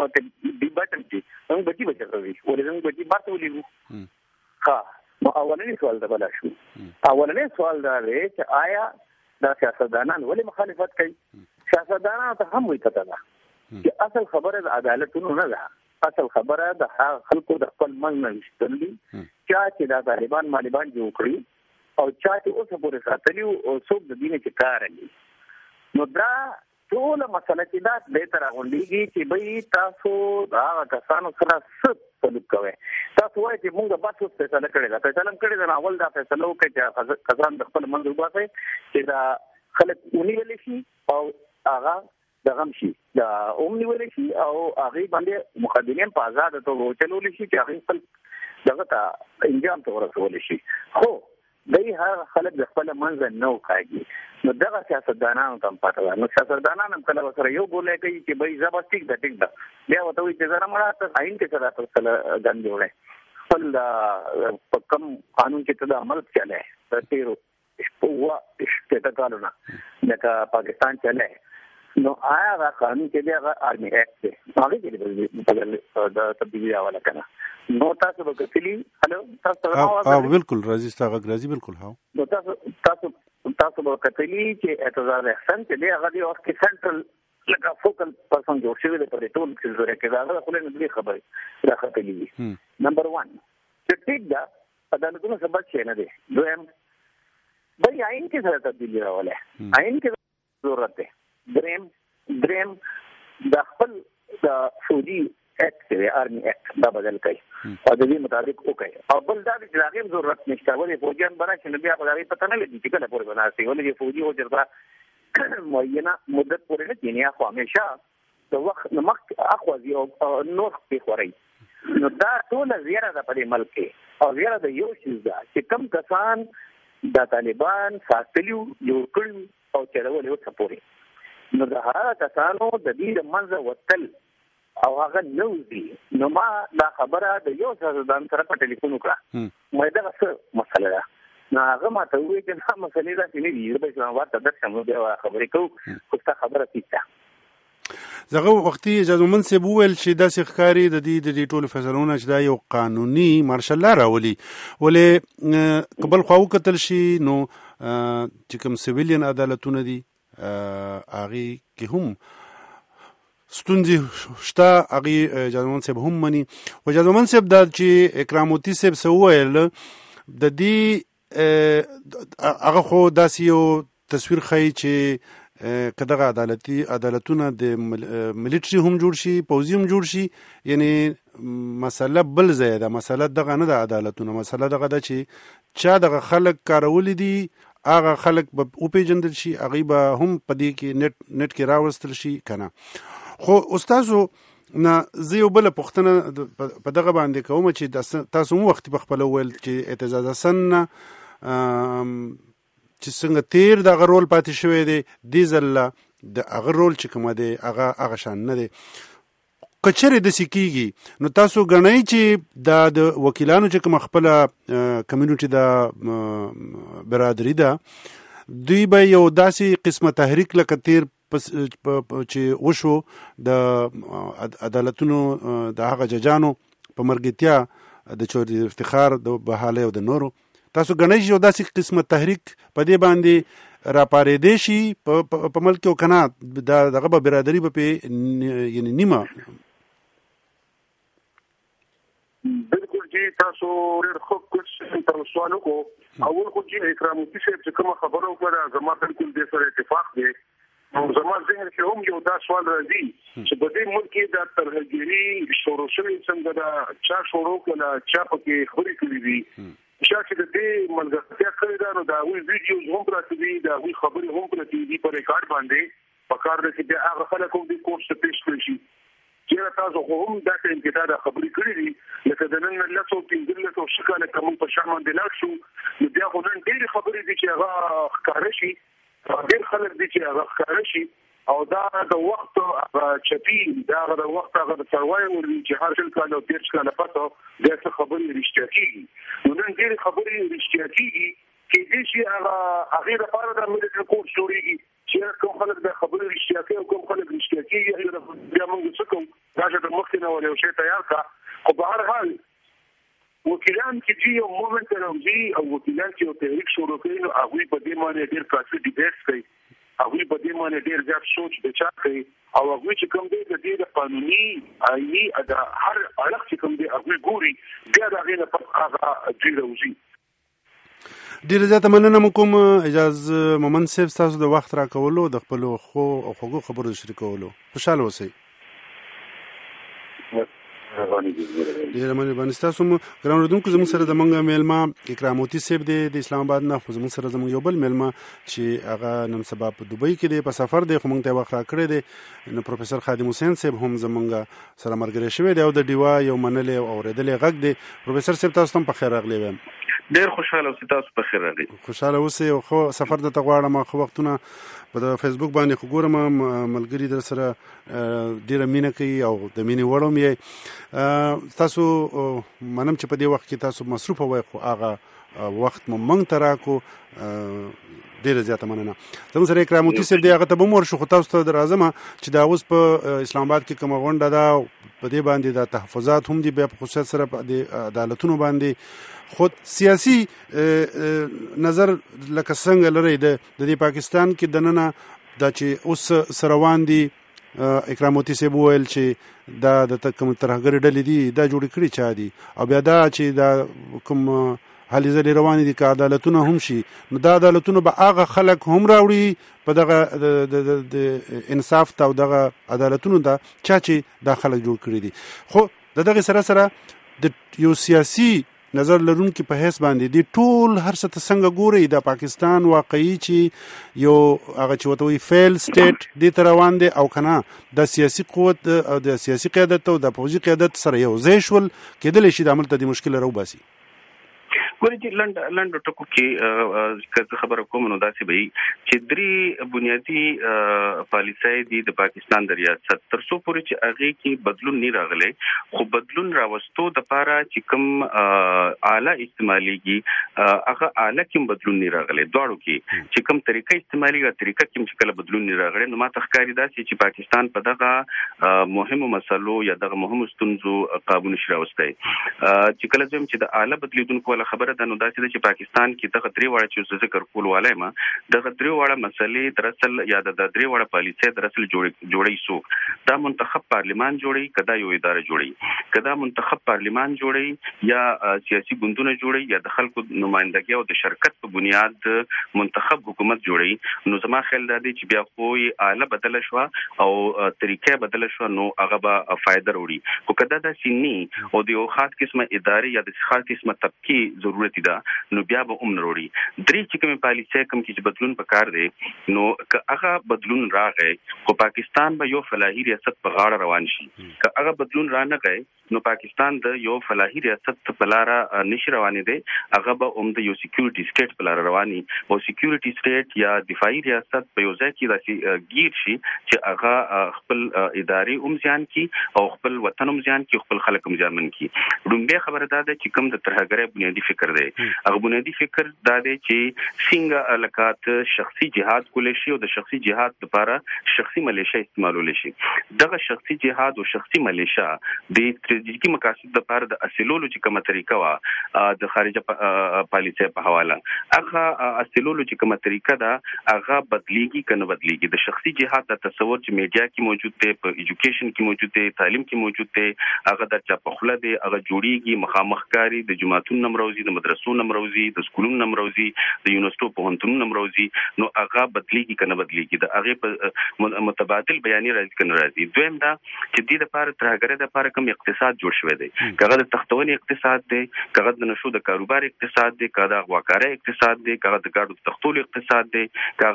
دی بټم چې موږ بچي بچي کوي ولې موږ بچي ماته ولې ها نو اولنی سوال دا بل شو اولنی سوال دا دی چې آیا دا سیاستدانان ولې مخالفت کوي سیاستدانان ته هم وي کته ده چې اصل خبره د عدالتونو نه ده اصل خبره د خلکو د خپل منځ نه وشتلې چې دا طالبان مالبان جوړ کړی او چا چې اوسه پورې ساتلی او څوک د دینه چې کار کوي نو دا ټول مسله چې دا د تر غونډيږي چې به تاسو دا کسانو سره ست سلوک کوي تاسو وایي چې موږ باسو فیصله کړې ده فیصله کړې ده اول دا فیصله وکړي چې کسان د خپل منځ وباسي چې دا خلک ونیول شي او هغه د غم شي دا اومنی ول شي او هغه باندې مقدمین په آزاد ته چلول شي چې هغه خپل دغه ته انجام ته ورسول شي خو دای هر خلک د خپل منځ نه وکاږي نو دغه سیاستدانانو ته پاتې ده نو سیاستدانان هم کله سره یو ګولای کوي چې به زبستیک د ټیک ده بیا وته وي چې زره مړه ته عین کې سره تل ګن جوړه خپل په کم قانون کې ته عمل چلے د تیرو شپوا شپته کالونه د پاکستان چلے نو آیا هغه قانون کې دی هغه آرمي اکټ دی هغه کې د تبدیلی حواله کړه نو تاسو به کتلی هلو تاسو ها بالکل راځي تاسو راځي بالکل ها نو تاسو تاسو تاسو به کتلی چې اعتراض احسان چې دی هغه دی او کې سنټرل لکه فوکل پرسن جوړ شوی دی په ټول کې کې دا خو له دې خبرې راخته دي نمبر واحد چې ټیک دا عدالتونو سبب شي نه دی دویم بل عین کې سره تبدیلی راوله عین کې ضرورت دی دریم دریم د خپل د فوجي اکټ دی آرمي اکټ دا بدل کړي او د دې مطابق وکړي او بل دا چې هغه ضرورت نشته ولې فوجیان بنا چې بیا په دې پته نه لګي چې کله پورې بناسي ولې فوجي او جربا معینه مدت پورې نه کینی خو همیشه د وخت مخ اخوځي او نور په خوري نو دا ټول زیاده د په ملک کې او زیاده د یو شی ده چې کم کسان د طالبان ساتلیو یو کړ او چرول یو څپوري نو د هغه کسانو د دې د منځ وتل او هغه نوځي نو ما دا خبره د یو ځدان سره په ټلیفون وکړه مې دا څه مسله ده نو هغه ما ته وایي چې دا مسله ده چې نه دی په ځوان ورته د څه بیا خبرې کوو خو تا خبره پیټه زغه وختي اجازه منصب وویل چې د سخکاری د دې د ټولو فیصلونه چې دا یو قانوني مارشل لا راولي ولې قبل خو کتل شي نو چې کوم سیویلین عدالتونه دي اغي کې هم ستونزې شته هغه اجازه منصب هم مني او اجازه منصب دا چې اکراموتی صاحب سوویل د دې هغه خو داسې یو تصویر خی چې کداغه عدالتي عدالتونه د ملټري هم جوړ شي پوزي هم جوړ شي یعنی مسله بل ځای ده مسله دغه نه د عدالتونه مسله دغه ده چې چا دغه خلک کارول دي هغه خلک به او پیجندل شي هغه به هم پدې کې نت نت کې راوستل شي کنه خو استادو نه زه یو بل پښتنه په دغه باندې کوم چې تاسو مو وخت په خپل ول چې اعتزاز حسن چې څنګه تیر دغه رول پاتې شوی دی دی زله د هغه رول چې کوم دی هغه هغه شان نه دی کچره د سکیږي نو تاسو غنئ چې د وکیلانو چې کوم خپل کمیونټي د برادری ده دوی به یو داسې قسمه تحریک لکه تیر چې وشو د عدالتونو د هغه ججانو په مرګتیا د چوري افتخار د بحاله او د نورو تاسو غنئ یو داسې قسمه تحریک په دې باندې را پارې دي شي په ملک او کنا دغه برادری به یعنی نیمه بالکل جی تاسو ډېر خو کوم تر سوالو کو اول خو جی اکراموتی صاحب چې کوم خبرو کړه زما بالکل د سره اتفاق دی نو زما ذهن کې هم یو دا سوال راځي چې په دې ملک کې د ترهګری شروع شوی څنګه دا چا شروع کړه چا پکې خوري کړی دي چې چې د دې ملګرتیا کړی دا نو دا وی ویډیوز هم پراته دي دا وی خبرې هم پراته دي په ریکارډ باندې په کار کې د هغه خلکو د کورس ته پیښ کړی شي چې تاسو هم دا ټیم کې دا خبرې کړې دي لکه د نن له څو پنځه له شکاله کوم په شرم باندې لاړ شو نو بیا خو نن ډېر خبرې دي چې هغه ښکار شي ډېر خلک دي چې هغه ښکار شي او دا د وخت چپی دا د وخت هغه د سروای ورې چې هر څل کال او تیر کال پاتو دا څه خبرې رښتیا کیږي نو نن ډېر خبرې رښتیا کیږي کې دې چې هغه هغه لپاره د ملت کور جوړیږي چې کوم خلک د خبرې رښتیا کوي او کوم خلک رښتیا کوي هغه بیا موږ څه کوو دا چې د مخکې نه ولې شي تیار کا خو په هر حال وکیلان چې جی یو مومنت راوځي او وکیلان چې یو تحریک شروع کوي نو هغه په دې باندې ډېر کافي ډیبیټ کوي هغه په دې باندې ډېر ځاب سوچ بچا کوي او هغه چې کوم دی د دې د قانوني آئینی د هر اړخ چې کوم دی هغه ګوري بیا دا غینه په هغه جی راوځي ډیر زیاته مننه کوم اجازه مومن صاحب تاسو د وخت را کولو د خپل خو او خو خبرو شریکولو خوشاله اوسئ ډیر مننه باندې تاسو مو ګران اوردونکو زموږ سره د منګه میلمه اکراموتی صاحب د اسلام آباد نه خو زموږ سره زموږ یو بل میلمه چې هغه نن سبا په دوبۍ کې دی په سفر دی خو موږ ته وخت را کړی دی نو پروفیسور خادم حسین صاحب هم زمونږ سره مرګري شوی دی او د ډیوا یو منلې او اوریدلې غږ دی پروفیسور صاحب تاسو هم په خیر راغلی ویم ډیر خوشاله اوسئ تاسو په خیر راغلی خوشاله اوسئ او خو سفر د تغواړم خو وختونه په فیسبوک باندې خو ګورم ملګری در سره ډیره مینه کوي او د مینې وړم یې تاسو منم چې په دې وخت کې تاسو مصروف وای خو هغه وخت مو منګ تراکو ډیره زیاته مننه زموږ سره اکراموتی صاحب دی هغه ته به مور شو خو تاسو ته درازمه چې دا اوس په اسلام آباد کې کوم غونډه ده په دې باندې د تحفظات هم دي بیا په خصوصیت سره د عدالتونو باندې خود سیاسي نظر لکه څنګه لري د د پاکستان کې دننه د چې اوس سروان دي اکراموتی صاحب ویل چې دا د کوم ترهګر ډلې دي دا جوړ کړی چا دي او بیا دا چې دا کوم حالې زلي روان دي که عدالتونه هم شي نو دا عدالتونه به هغه خلک هم راوړي په دغه د انصاف ته او دغه عدالتونو ته چا چې دا خلک جوړ کړي دي خو د دغه سره سره د یو سیاسي نظر لرونکي په حیث باندې دی ټول هر څه ته څنګه ګوري د پاکستان واقعي چې یو هغه چې وته وی فیل سټیټ دی تر روان دی او کنه د سیاسي قوت او د سیاسي قیادت او د فوجي قیادت سره یو ځای شول کېدل شي د عمل ته د مشکل راوباسي. ګورې چې لنډ لنډ ټکو کې که خبره کوم نو داسې به وي چې درې بنیادي پالیسۍ دي د پاکستان د ریاست تر څو پورې چې هغې کې بدلون نه راغلی خو بدلون راوستو دپاره چې کوم آله استعمالیږي هغه آله کې هم بدلون نه راغلی دواړو کې چې کوم طریقه استعمالیږي طریقه کې هم چې کله بدلون نه راغلی نو ما ته ښکاري داسې چې پاکستان په دغه مهمو مسلو یا دغه مهمو ستونزو قابو نشي راوستی چې کله زه چې د آله بدلیدونکو والا خبره ده نو داسې ده چې پاکستان کې دغه درې واړه چې ذکر کول والی یم دغه درې واړه مسلې در اصل یا د درې واړه پالیسۍ در اصل جوړی څوک دا منتخب پارلیمان جوړي که دا یو اداره جوړي که دا منتخب پارلیمان جوړي یا سیاسي ګوندونه جوړي یا د خلکو نمایندګي او د شرکت په بنیاد منتخب حکومت جوړي نو زما خیال دا دی چې بیا خو آله بدله شوه او طریقه بدله شوه نو هغه به فایده راوړي خو که دا داسې نه او د یو خاص قسمه ادارې یا د خاص قسمه طبقې ضرورت ده نو بیا به هم نه وروړي درې چې کومې پالیسۍ کوم کې چې بدلون پکار دی نو که هغه بدلون راغی خو پاکستان به یو فلاحي ریاست په غاړه روان شي که هغه بدلون رانغی نو پاکستان د یو فلاحي ریاست په لاره نشي روانې دی هغه به هم د یو سکیورټي سټیټ په لاره رواني او سکیورټي سټیټ یا دفاعي ریاست په یو ځای کې داسې ګیر شي چې هغه خپل ادارې هم زیان کړي او خپل وطن هم زیان کړي خپل خلک هم زیانمن کړي لومړی خبره دا ده چې کوم د ترهګرۍ بنیادي فکر دی هغه بنیادي فکر دا دی چې څنګه لکات شخصي جهاد کولی شي او د شخصي جهاد لپاره شخصي ملیشه استعمالولی شي دغه شخصي جهاد او شخصي ملیشه د ستراتیژیکي مقاصد لپاره د اصلولو چې کومه طریقه وه د خارجه پالیسۍ په حواله هغه اصلولو چې کومه طریقه ده هغه بدلیږي که نه بدلیږي د شخصي جهاد د تصور چې میډیا کې موجود دی په ایجوکیشن کې موجود دی تعلیم کې موجود دی هغه د چا په خوله دی هغه جوړیږي مخامخ کاري د جماعتونو نه راوځي د مدرسو نه راوځي د سکولونو نه راوځي د یونیورسټو پوهنتونونو نه راوځي نو هغه بدلیږي که نه بدلیږي د هغې په متبادل بیانې راځي که نه راځي دویم دا چې دې دپاره ترهګرۍ دپاره کوم اقتصاد جوړ شوی دی که هغه د تختونې اقتصاد دی که هغه د نشو د کاروبار اقتصاد دی که هغه د غواکارۍ اقتصاد دی که هغه د ګاډو د تختولو اقتصاد دی که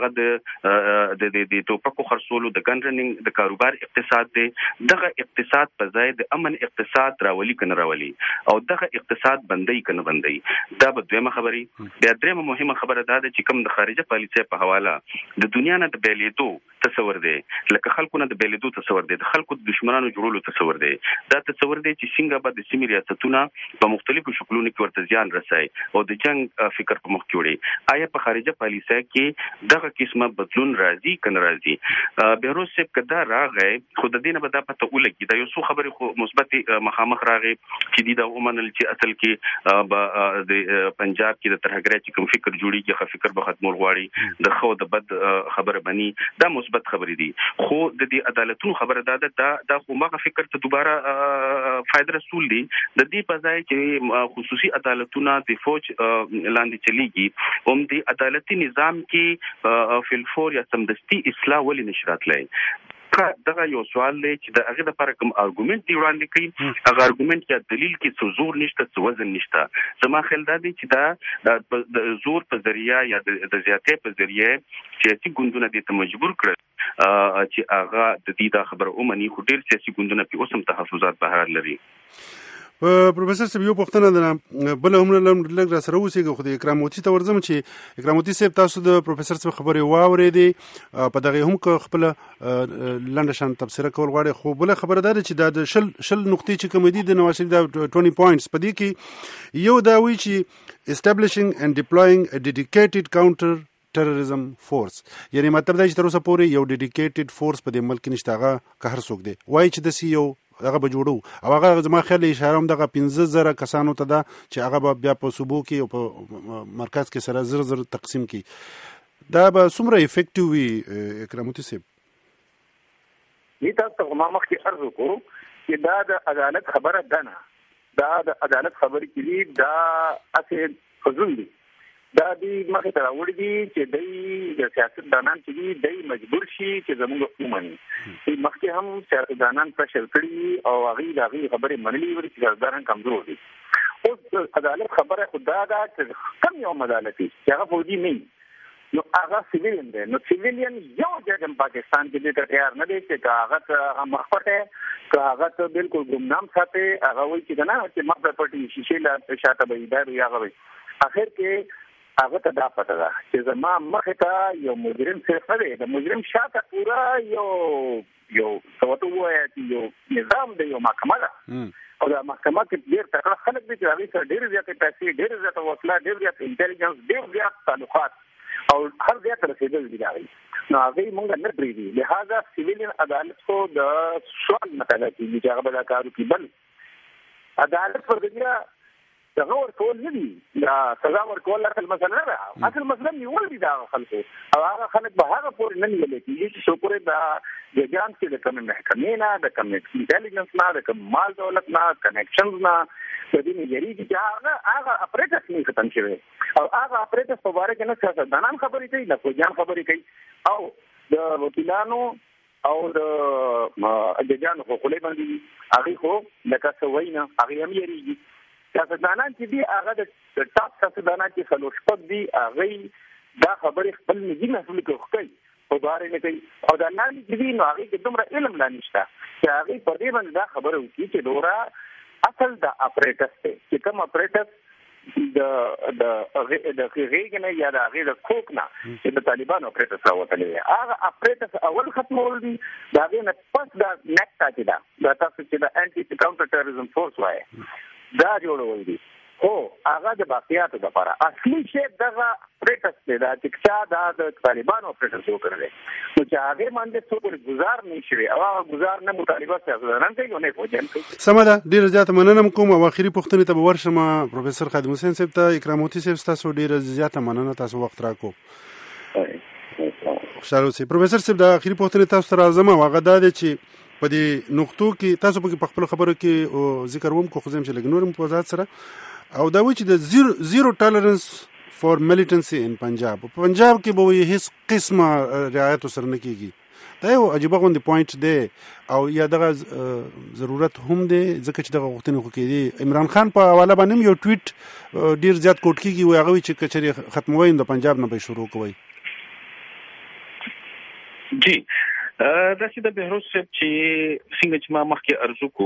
هغه د د ټوپکو خرڅولو د ګن رننګ د کاروبار اقتصاد دی دغه اقتصاد په ځای د امن اقتصاد راولي که نه راولي او دغه اقتصاد بندوي که نه بندوي دا به دویمه خبرې بیا درېیمه مهمه خبره دا ده چې کوم د خارجه پالیسۍ په حواله د دنیا نه د بیلېدو تصور دی لکه خلکو نه د بیلېدو تصور دی د خلکو د دشمنانو جوړولو تصور دی دا تصور دی چې څنګه به د سیمې ریاستونه په مختلفو شکلونو کې ورته زیان رسوي او د جنگ فکر په مخ کې وړي آیا په خارجه پالیسۍ کې دغه قسمه بدلون راځي که نه راځي بهروز صاحب که دا راغی خو د دې نه به دا پته ولګي دا یو څو خبرې خو مثبتې مخامخ راغی چې دي دا ومنل چې اصل کې به د پنجاب کې د ترهګرۍ چې کوم فکر جوړیږي هغه فکر به ختمول غواړي د ښه او د بد خبره بني دا مثبت خبرې دي خو د دې عدالتونو خبره دا ده دا خو مغه فکر ته دوباره فایده رسول دي د دې په ځای چې خصوصي عدالتونه د فوج لاندې چلیږي هم د عدالتي نظام کې فلفور یا سمدستي اصلاح ولې نشي راتلی دغه یو سوال دی چې د هغې دپاره کوم ارګومنټ دی وړاندې کوي هغه ارګومنټ یا دلیل کې څه زور نشته څه وزن نشته زما خیال دا دی چې دا د زور په ذریعه یا د زیاتۍ په ذریعه سیاسي ګوندونه دې ته مجبور کړل چې هغه د دې دا خبره ومني خو ډېر سیاسي ګوندونه پرې اوس هم تحفظات بهر لري پروفیسور صاحب یو پوښتنه ده بله هم لږ را سره اوسېږي خو د اکراموتي ته ورځم چې اکراموتي صاحب تاسو د پروفیسور صاحب خبرې واورېدې په دغې هم که خپله لنډه شان تبصره کول غواړئ خو بله خبره دا ده چې دا د شل شل نقطې چې کومې دي د نواز شریف دا ټوینټي پوینټس په دې کې یو دا وایي چې establishing and deploying a dedicated counter ټرریزم فورس یعنی مطلب دا چې تر اوسه پورې یو ډیډیکیټډ فورس په دې ملک کې نشته هغه که هر څوک دی وایي چې داسې یو هغه به جوړو او هغه زما خیال اشاره هم دغه پنځه زره کسانو ته ده چې هغه به بیا په صوبو کې او په مرکز کې سره زر زر تقسیم کړي دا به څومره افیکټیو وي اکراموتي صاحب دې تاسو ته ما مخکې عرض وکړو چې دا د عدالت خبره ده نه دا د عدالت خبرې کې دي دا هسې فضول دي دا دې مخې ته راوړي دي چې دوی د سیاستدانان چې دي دوی مجبور شي چې زموږ ومني دوی مخکې هم سیاستدانان پرشر کړي او هغوی د هغوی خبرې منلي وي چې سیاستدانان کمزور دي اوس عدالت خبره خدا دا چې کم یو عدالتي چې هغه فوجي نه نو هغه سیویلین دی نو سیویلین یو جګم پاکستان کې دې تیار نه دی چې هغه مخپټه که هغه ته بالکل ګمنام ساتي هغه وایي چې نه چې مخ پټي شیشې لا شاته به دا یا هغه اخر کې هغه ته دا پته ده چې زما مخه ته یو مجرم صرف نه دی د مجرم شاته پورا یو یو څه وایي چې یو نظام دی یو محکمه ده او د محکمه کې ډېر تکړه خلک دي چې هغه سره ډېر زیاتې پیسې ډېر زیاته وسله ډېر زیات انټيليجنس ډېر زیات تعلقات او هر ځای ته رسیدل دي راغلي نو هغه موږ نه پریږدي لہذا سیویلین عدالت کو د سوال مطالعه کوي چې هغه به کارو کوي بل عدالت پر دغه دغه ورکول نه دي یا سزا ورکول اصل مسله نه ده اصل مسله نیول دي دا خلکو او هغه خلک به هغه پورې نه نیول کېږي چې څو پورې دا ججان چې د کوم محکمې نه د کوم انټيليجنس نه د کوم مال دولت نه کنیکشنز نه د دې نظریې چې هغه هغه اپریټس نه ختم شوی او هغه اپریټس په اړه کې نه څه دانان خبرې کوي نه فوجان خبرې کوي او د وکیلانو او د ججانو خو خلې باندې هغه خو لکه څه وایي نه هغه هم یریږي سیاستدانان چې دي هغه د ټاپ سیاستدانان چې څلور شپږ دي هغه دا خبرې خپل نږدې مسؤل کوي خو بار نه کوي او دا لاندې چې دي نو هغه کې دومره علم لا نشته چې هغه په دې باندې دا خبره وکړي چې دورا اصل د اپریټس ته چې کوم اپریټس د د د غیګنه یا د هغه د کوک نه چې د طالبانو اپریټس راوتلې هغه اپریټس اول ختمول دي دا نه پس دا نکتا چې دا د تاسو چې د انټي کاونټر ټیرریزم فورس وایي دا جوړول دي خو هغه د باقیاتو لپاره اصلي شی دغه پریټس دی دا چې چا د طالبانو پریټس وکړل نو چې هغه باندې څوک گزار نه شي او هغه گزار نه مطالبه سیاستدانان کوي نه فوجان کوي سمه ده ډیر زیات مننه کوم او اخیری پوښتنه ته ورشم پروفیسور خادم حسین صاحب ته اکراموتی صاحب تاسو ډیر زیات مننه تاسو وخت راکو خوشاله اوسئ پروفیسور صاحب د اخیری پوښتنه تاسو ته راځم او هغه دا دی چې په دې نقطو کې تاسو په خپل خبرو کې ذکر ووم کو خو زم چې لګ نورم په وضاحت سره او دا وایي چې د زیرو زیرو ټالرنس فور ملیټنسي ان پنجاب په پنجاب کې به هیڅ قسمه رعایت سره نه کیږي دا یو عجیبه غوندې پوینټ دی او یا دغه ضرورت هم دی ځکه چې دغه غوښتنې خو کېدي عمران خان په حواله باندې یو ټویټ ډیر زیات کوټ کیږي او هغه چې کچري ختموي د پنجاب نه به شروع کوي جی دا چې د بهروز صاحب چې څنګه چې ما مخکې ارزو کو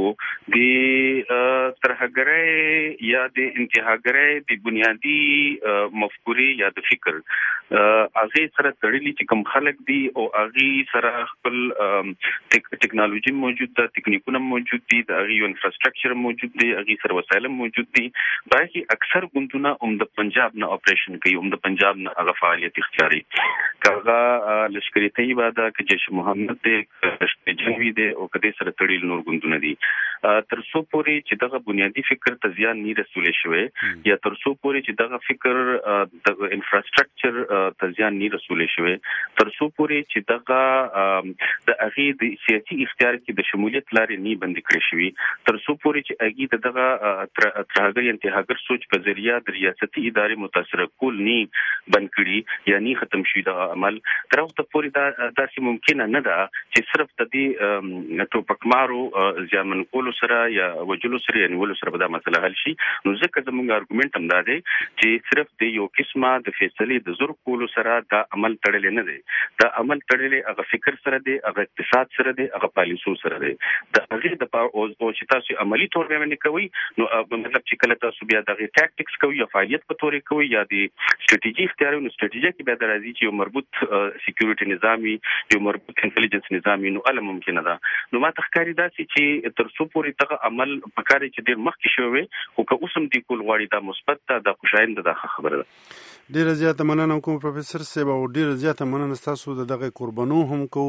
د ترهګرۍ یا د انتهاګرۍ د بنیادی مفکورې یا د فکر هغه سره تړلي چې کوم خلک دي او هغه سره خپل ټیکنالوژي موجود ده تکنیکونه موجود دي د هغه انفراستراکچر موجود دی هغه سره وسایل موجود دي باقي اکثر ګوندونه هم د پنجاب نه اپریشن کوي هم د پنجاب نه هغه فعالیت اختیاري کاغه لشکري طیبه ده کې جيش محمد د جنوي دي او کدي سره تړل نور ګوندونه دي تر څو پورې چې دغه بنیادی فکر ته زیان نه رسول شوی یا تر څو پورې چې دغه فکر د انفراستراکچر ته زیان نه رسول شوی تر څو پورې چې دغه د هغه د سیاسي اختیار کې د شمولیت لارې نه بند کړې شوی تر څو پورې چې هغه دغه ترهګر انتهاګر سوچ په ذریعہ د ریاستي ادارې متاثر کول نه بند کړي یا نه ختم شوی د عمل تر وخت پورې دا داسې ممکن نه ده چې صرف د دې ټوپکمارو ځامن کولو سره یا وجلو سره یعنی ولو سره به دا مسله حل شي نو ځکه زموږ ارګومنت هم دا دی چې صرف د یو قسمه د فیصلې د زور کولو سره دا عمل تړل نه دی دا عمل تړل هغه فکر سره دی هغه اقتصاد سره دی هغه پالیسو سره دی د هغه د او چې تاسو عملی تور باندې کوي نو مطلب چې کله تاسو بیا د ټاکټکس کوي یا فعالیت په تور کوي یا د ستراتیژي اختیار نو ستراتیژي کې به درازي چې یو مربوط سکیورټي نظامی یو مربوط انټيليجنس نظامی نو علم ممکن ده نو ما تخکاری داسي چې تر څو پورې تغه عمل پکاري چې ډیر مخکې شوی او که اوسم دی کول غواړي دا مثبت ته د خوشایند ده خبره ده ډیر زیاته مننه کوم پروفیسور صاحب او ډیر زیاته مننه تاسو دغه قربانو هم کو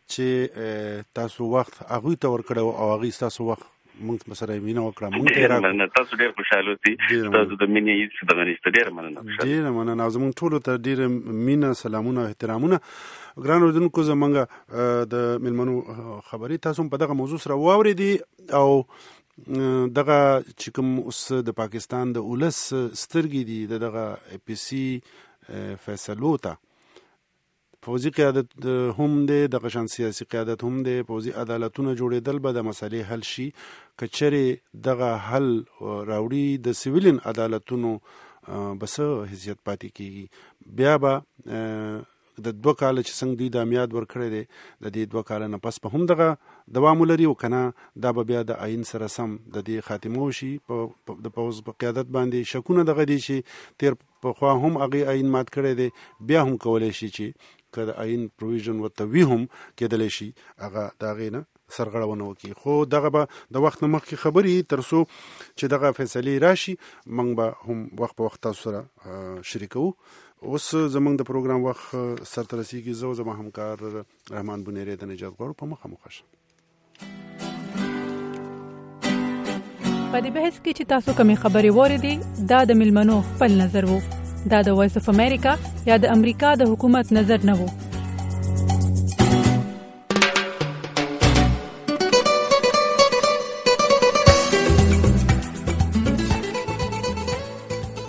چې تاسو وخت هغه ته ور کړو او هغه تاسو وخت موږ سره مینه وکړه موږ ته راغله تاسو ډیر خوشاله اوسئ تاسو د مینې هیڅ دغه نشته ډیر مننه ډیر مننه زموږ ټول ته ډیر مینه سلامونه او احترامونه ګران اوردونکو زمونږ د ملمنو خبرې تاسو په دغه موضوع سره واورېدي او دغه چې کوم اوس د پاکستان د اولس سترګې دي دغه اي پی سي فیصلو ته فوزي قیادت هم دی د قشان سیاسي قیادت هم دی فوزي عدالتونه جوړېدل به د مسلې حل شي کچره دغه حل راوړي د سیویلین عدالتونو بس حیثیت پاتې کیږي بیا به د دوه کال چې څنګه دوی د امیاد ورکړی دی د دې دوه کال نه پس په هم دغه دوام ولري او کنه دا به بیا د آئین سره سم د دې خاتمه وشي په د پوز په قیادت باندې شکونه دغه دي چې تیر په خوا هم هغه آئین مات کړی دی بیا هم کولای شي چې که د آئین پروویژن ورته وي هم کېدلی شي هغه د هغې نه سرغړونه وکړي خو دغه به د وخت نه مخکې خبرې تر څو چې دغه فیصلې راشي موږ به هم وخت په وخت تاسو سره شریکوو اوس زموږ د پروګرام وخت سرته رسیږي زه زما همکار رحمان بنیری د نجات غواړو په مخامخ شه په دې بحث کې چې تاسو کومې خبرې واورېدې دا د ملمنو خپل نظر وو دا د وایس اف امریکا یا د امریکا د حکومت نظر نه وو